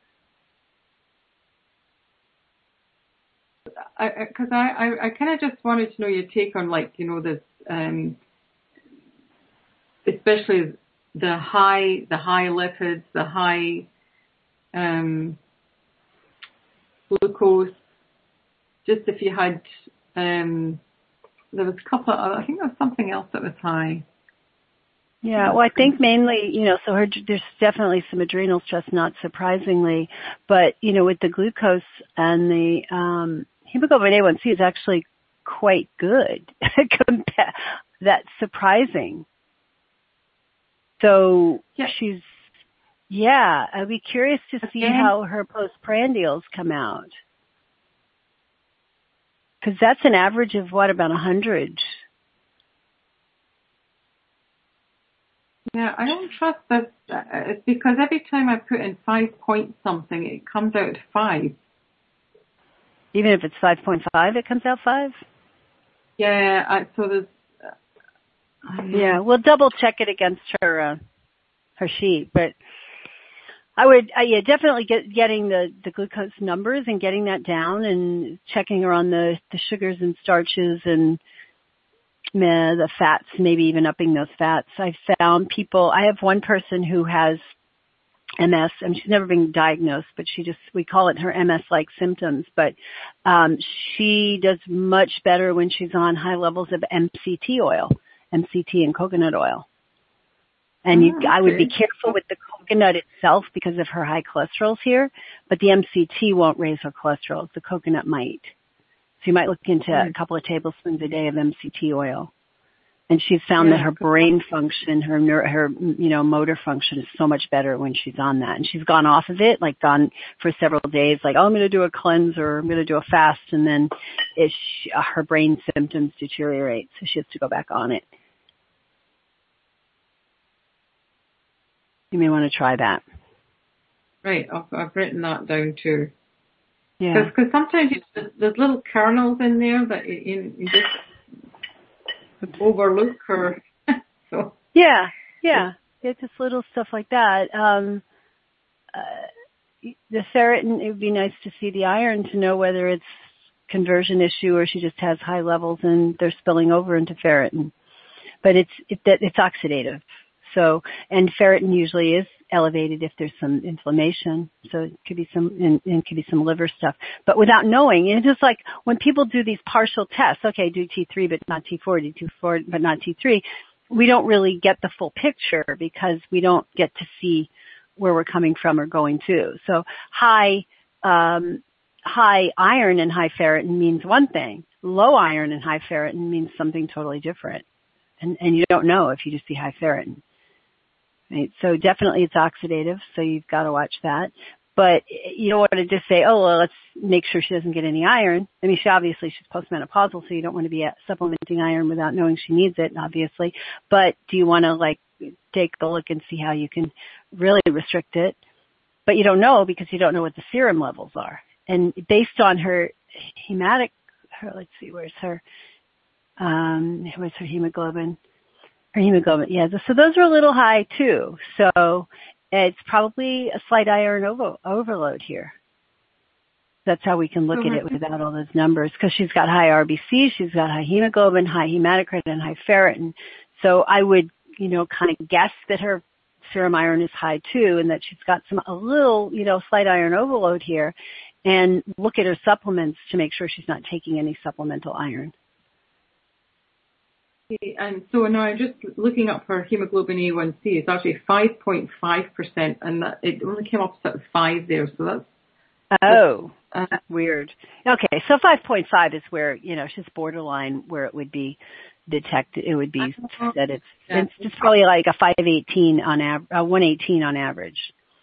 Because I, I, I, I kind of just wanted to know your take on, like, you know, this, um, especially the high, the high lipids, the high um, glucose. Just if you had, um, there was a couple of, I think there was something else that was high. Yeah, well, I think mainly, you know, so her, there's definitely some adrenal stress, not surprisingly, but, you know, with the glucose and the um, hemoglobin A one C is actually quite good. That's surprising. So yeah. she's, yeah, I'd be curious to see okay. how her postprandials come out. Because that's an average of, what, about one hundred? Yeah, I don't trust this. It's because every time I put in five point something, it comes out five. Even if it's five point five, it comes out five? Yeah, I, so there's... Uh, yeah, we'll double check it against her uh, her sheet, but I would, uh, yeah, definitely get getting the, the glucose numbers and getting that down and checking her on the, the sugars and starches and the fats, maybe even upping those fats. I've found people, I have one person who has M S, I mean, she's never been diagnosed, but she just, we call it her M S-like symptoms, but um, she does much better when she's on high levels of M C T oil, M C T and coconut oil. And you, Oh, I would be okay. careful with the coconut itself because of her high cholesterols here, but the M C T won't raise her cholesterol. The coconut might. So you might look into Mm. a couple of tablespoons a day of M C T oil. And she's found Yeah. that her brain function, her neur- her you know motor function is so much better when she's on that. And she's gone off of it, like gone for several days, like, oh, I'm going to do a cleanse or I'm going to do a fast, and then it, she, uh, her brain symptoms deteriorate, so she has to go back on it. You may want to try that. Right, I've, I've written that down too. Yeah. Because sometimes you, there's there's little kernels in there that you, you you just overlook, or so. Yeah, yeah. It's just little stuff like that. Um, uh, the ferritin, it would be nice to see the iron to know whether it's conversion issue or she just has high levels and they're spilling over into ferritin. But it's it, it's oxidative. So, and ferritin usually is elevated if there's some inflammation. So it could be some, and, and it could be some liver stuff. But without knowing, it's just like when people do these partial tests, okay, do T three but not T four, do T four but not T three, we don't really get the full picture because we don't get to see where we're coming from or going to. So high, um, high iron and high ferritin means one thing. Low iron and high ferritin means something totally different. And, and you don't know if you just see high ferritin. Right? So definitely it's oxidative, so you've got to watch that. But you don't want to just say, oh, well, let's make sure she doesn't get any iron. I mean, she obviously, she's postmenopausal, so you don't want to be supplementing iron without knowing she needs it, obviously. But do you want to, like, take a look and see how you can really restrict it? But you don't know because you don't know what the serum levels are. And based on her hematic, her, let's see, where's her, um, where's her hemoglobin? Her hemoglobin, yeah. So those are a little high too. So it's probably a slight iron over, overload here. That's how we can look mm-hmm. at it without all those numbers, because she's got high R B C, she's got high hemoglobin, high hematocrit, and high ferritin. So I would, you know, kind of guess that her serum iron is high too, and that she's got some a little, you know, slight iron overload here, and look at her supplements to make sure she's not taking any supplemental iron. And so now I'm just looking up her hemoglobin A one C. It's actually five point five percent, and that, it only came up at five there, so that's... Oh, that's, uh, weird. Okay, so five point five is where, you know, she's borderline where it would be detected. It would be that it's, yeah. it's just probably like a five eighteen on average, uh, one eighteen on average.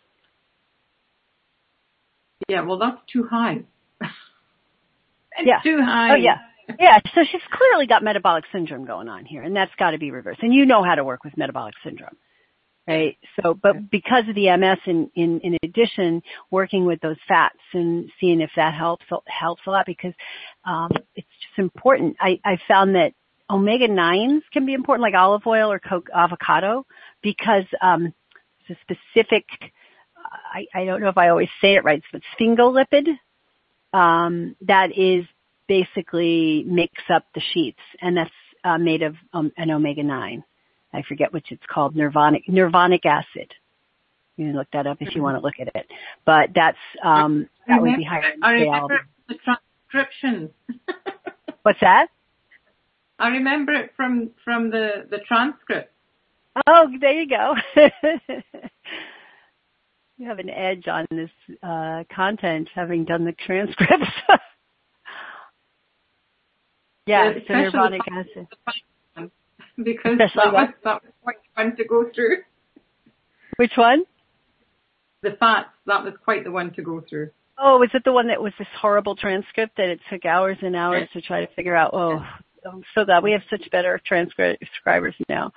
Yeah, well, that's too high. It's yeah. too high. Oh, yeah. Yeah, so she's clearly got metabolic syndrome going on here, and that's got to be reversed. And you know how to work with metabolic syndrome, right? So, but because of the M S, in, in, in addition, working with those fats and seeing if that helps helps a lot, because um, it's just important. I, I found that omega nines can be important, like olive oil or coke, avocado, because um, it's a specific, I, I don't know if I always say it right, but sphingolipid um, that is basically makes up the sheets, and that's uh, made of um, an omega nine. I forget which it's called, nirvanic, nirvanic acid. You can look that up if you want to look at it. But that's, um, that would be higher in I remember the transcriptions. What's that? I remember it from, from the, the transcript. Oh, there you go. You have an edge on this uh, content, having done the transcripts. Yeah, it's nirvanic acid. Because that was, that was quite fun to go through. Which one? The fats, that was quite the one to go through. Oh, was it the one that was this horrible transcript that it took hours and hours to try to figure out? Oh, I'm so glad we have such better transcribers now.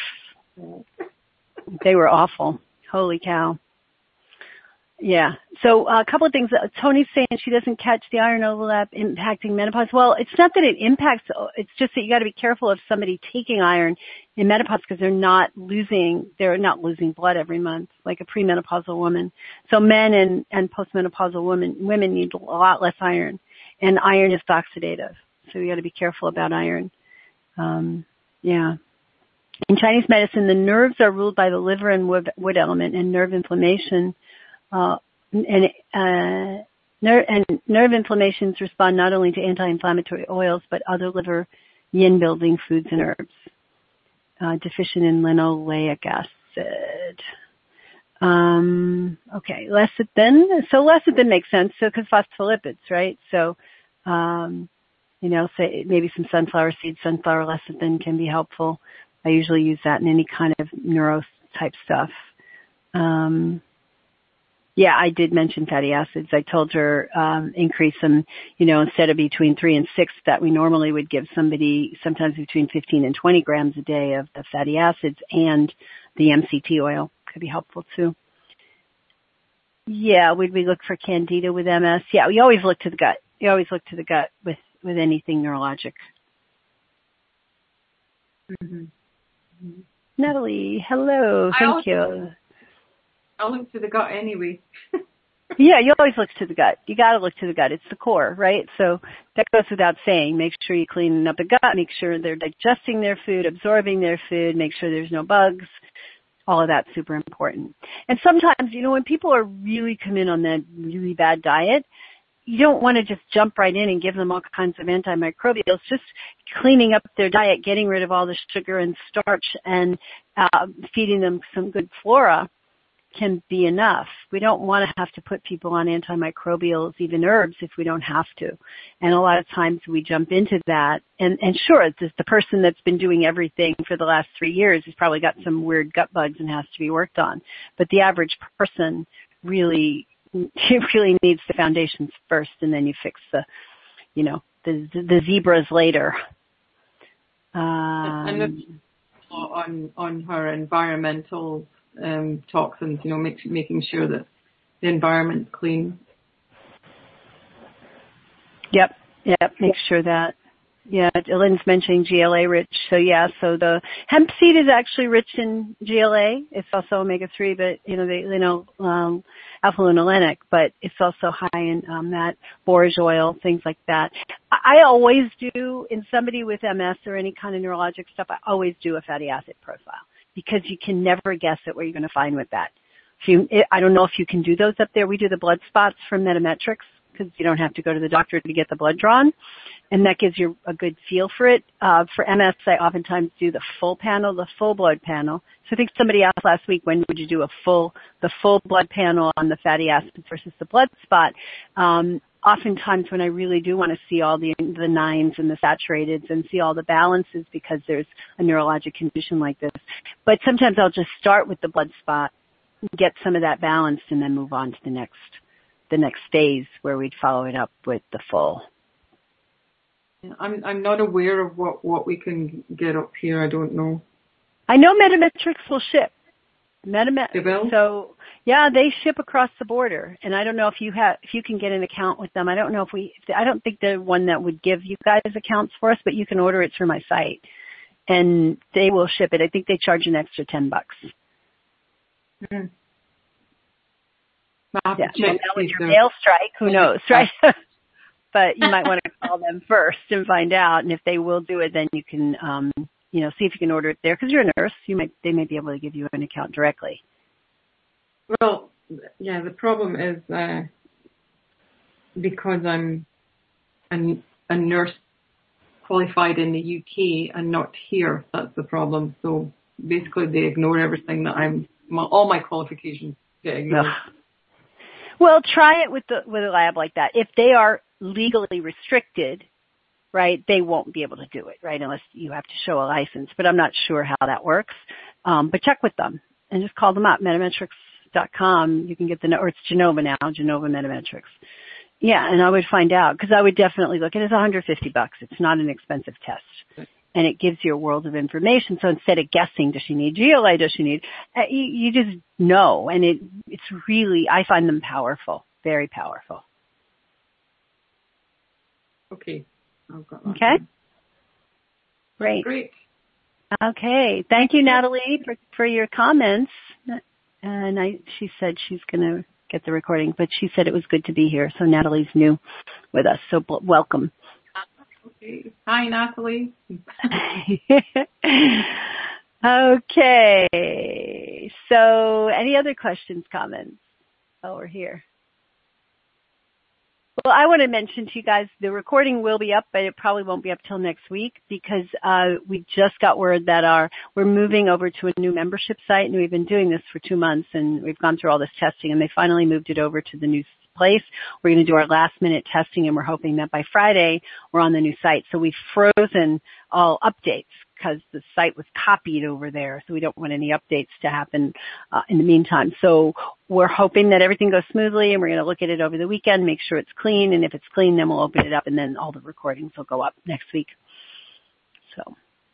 They were awful. Holy cow. Yeah. So uh, a couple of things. Uh, Tony's saying she doesn't catch the iron overlap impacting menopause. Well, it's not that it impacts. It's just that you got to be careful of somebody taking iron in menopause, because they're not losing. They're not losing blood every month like a premenopausal woman. So men and and postmenopausal women women need a lot less iron, and iron is oxidative. So you got to be careful about iron. Um, yeah. In Chinese medicine, the nerves are ruled by the liver and wood, wood element, and nerve inflammation, uh, and, uh, nerve, and nerve inflammations respond not only to anti-inflammatory oils, but other liver yin-building foods and herbs, uh, deficient in linoleic acid. Um, okay, lecithin. So lecithin makes sense. So, cause phospholipids, right? So, um, you know, say maybe some sunflower seeds, sunflower lecithin can be helpful. I usually use that in any kind of neuro type stuff. Um, yeah, I did mention fatty acids. I told her, um, increase them, you know, instead of between three and six that we normally would give somebody, sometimes between fifteen and twenty grams a day of the fatty acids, and the M C T oil could be helpful too. Yeah, would we look for candida with M S? Yeah, we always look to the gut. You always look to the gut with, with anything neurologic. Mm-hmm. Mm-hmm. Natalie, hello. Thank also, you. I'll look to the gut anyway. Yeah, you always look to the gut. You got to look to the gut. It's the core, right? So that goes without saying. Make sure you clean up the gut. Make sure they're digesting their food, absorbing their food. Make sure there's no bugs. All of that's super important. And sometimes, you know, when people are really come in on that really bad diet, you don't want to just jump right in and give them all kinds of antimicrobials. Just cleaning up their diet, getting rid of all the sugar and starch, and uh, feeding them some good flora can be enough. We don't want to have to put people on antimicrobials, even herbs, if we don't have to. And a lot of times we jump into that. And, and sure, it's the person that's been doing everything for the last three years has probably got some weird gut bugs and has to be worked on. But the average person really, really needs the foundations first, and then you fix the, you know, the, the zebras later. Um, and on, on her environmental Um, toxins, you know, make, making sure that the environment's clean. Yep, yep, make sure that. Yeah, Lynn's mentioning G L A rich, so yeah, so the hemp seed is actually rich in G L A. It's also omega three, but, you know, they, you know, um, alpha-linolenic, but it's also high in um, that borage oil, things like that. I always do, in somebody with M S or any kind of neurologic stuff, I always do a fatty acid profile, because you can never guess at what you're going to find with that. If you, I don't know if you can do those up there. We do the blood spots from Metametrics, because you don't have to go to the doctor to get the blood drawn, and that gives you a good feel for it. Uh, for M S, I oftentimes do the full panel, the full blood panel. So I think somebody asked last week, when would you do a full, the full blood panel on the fatty acids versus the blood spot? Um, oftentimes when I really do want to see all the, the nines and the saturateds and see all the balances, because there's a neurologic condition like this. But sometimes I'll just start with the blood spot, get some of that balanced, and then move on to the next, the next phase where we'd follow it up with the full. I'm I'm not aware of what, what we can get up here. I don't know. I know Metametrics will ship. Metamet- They will? So yeah, they ship across the border, and I don't know if you have, if you can get an account with them. I don't know if we, I don't think they're one that would give you guys accounts for us, but you can order it through my site, and they will ship it. I think they charge an extra ten bucks. Mm-hmm. I'll have Yeah, to check. well, now with your they're... mail strike, who knows, right? But you might want to call them first and find out, and if they will do it, then you can, um, you know, see if you can order it there, because you're a nurse. You might, they may be able to give you an account directly. Well, yeah, the problem is uh, because I'm a, a nurse qualified in the U K and not here. That's the problem. So basically, they ignore everything that I'm. My, all my qualifications get ignored. Ugh. Well, try it with the with a lab like that. If they are legally restricted, right, they won't be able to do it, right, unless you have to show a license. But I'm not sure how that works. Um, but check with them and just call them up. Metametrics dot com. You can get the, or it's Genova now, Genova Metametrics. Yeah, and I would find out, because I would definitely look. It is one hundred fifty bucks. It's not an expensive test, and it gives you a world of information. So instead of guessing, does she need G L A? Does she need? Uh, you, you just know, and it it's really, I find them powerful, very powerful. Okay, I've got that. Okay, great. Great. Okay, thank you, Natalie, for for your comments. And I, she said she's going to get the recording, but she said it was good to be here. So Natalie's new with us, so welcome. Hi, Natalie. Okay. So any other questions, comments? Oh, we're here. Well, I want to mention to you guys, the recording will be up, but it probably won't be up till next week because uh we just got word that our we're moving over to a new membership site, and we've been doing this for two months, and we've gone through all this testing, and they finally moved it over to the new place. We're going to do our last minute testing, and we're hoping that by Friday we're on the new site. So we've frozen all updates because the site was copied over there, so we don't want any updates to happen uh, in the meantime. So we're hoping that everything goes smoothly, and we're going to look at it over the weekend, make sure it's clean, and if it's clean, then we'll open it up, and then all the recordings will go up next week. So,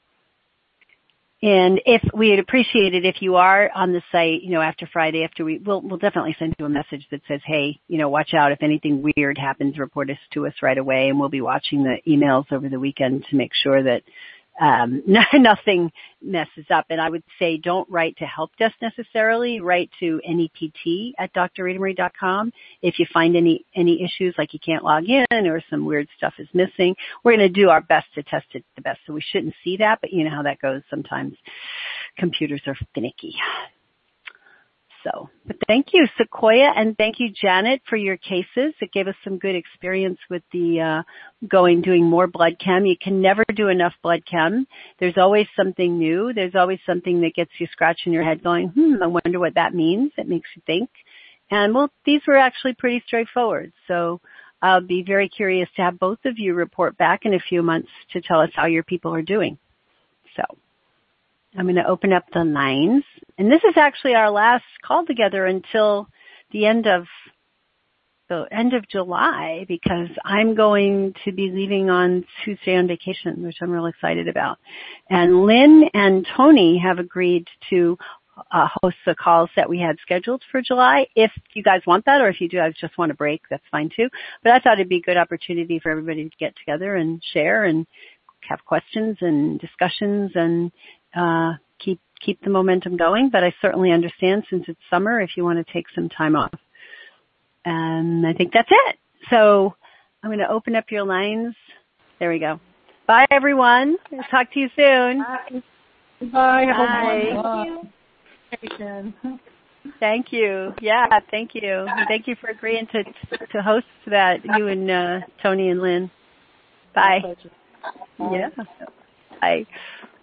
and if we'd appreciate it if you are on the site, you know, after Friday, after we, we'll, we'll definitely send you a message that says, hey, you know, watch out if anything weird happens, report us to us right away, and we'll be watching the emails over the weekend to make sure that um nothing messes up. And I would say don't write to help desk necessarily. Write to N E P T at D R Rita Marie dot com if you find any any issues, like you can't log in or some weird stuff is missing. We're going to do our best to test it the best, so we shouldn't see that, but you know how that goes. Sometimes computers are finicky. So, but thank you, Sequoia, and thank you, Janet, for your cases. It gave us some good experience with the uh, going, doing more blood chem. You can never do enough blood chem. There's always something new. There's always something that gets you scratching your head going, hmm, I wonder what that means. It makes you think. And, well, these were actually pretty straightforward. So I'll be very curious to have both of you report back in a few months to tell us how your people are doing. So I'm going to open up the lines. And this is actually our last call together until the end of the end of July, because I'm going to be leaving on Tuesday on vacation, which I'm really excited about. And Lynn and Tony have agreed to uh, host the calls that we had scheduled for July. If you guys want that, or if you do, I just want a break, that's fine too. But I thought it'd be a good opportunity for everybody to get together and share and have questions and discussions and uh keep keep the momentum going. But I certainly understand, since it's summer, if you want to take some time off. And I think that's it. So I'm going to open up your lines. There we go. Bye, everyone. I'll talk to you soon. Bye. Bye. Bye. Thank you. Thank you. Yeah, thank you. And thank you for agreeing to to host that, you and uh, Tony and Lynn. Bye. Yeah. Bye.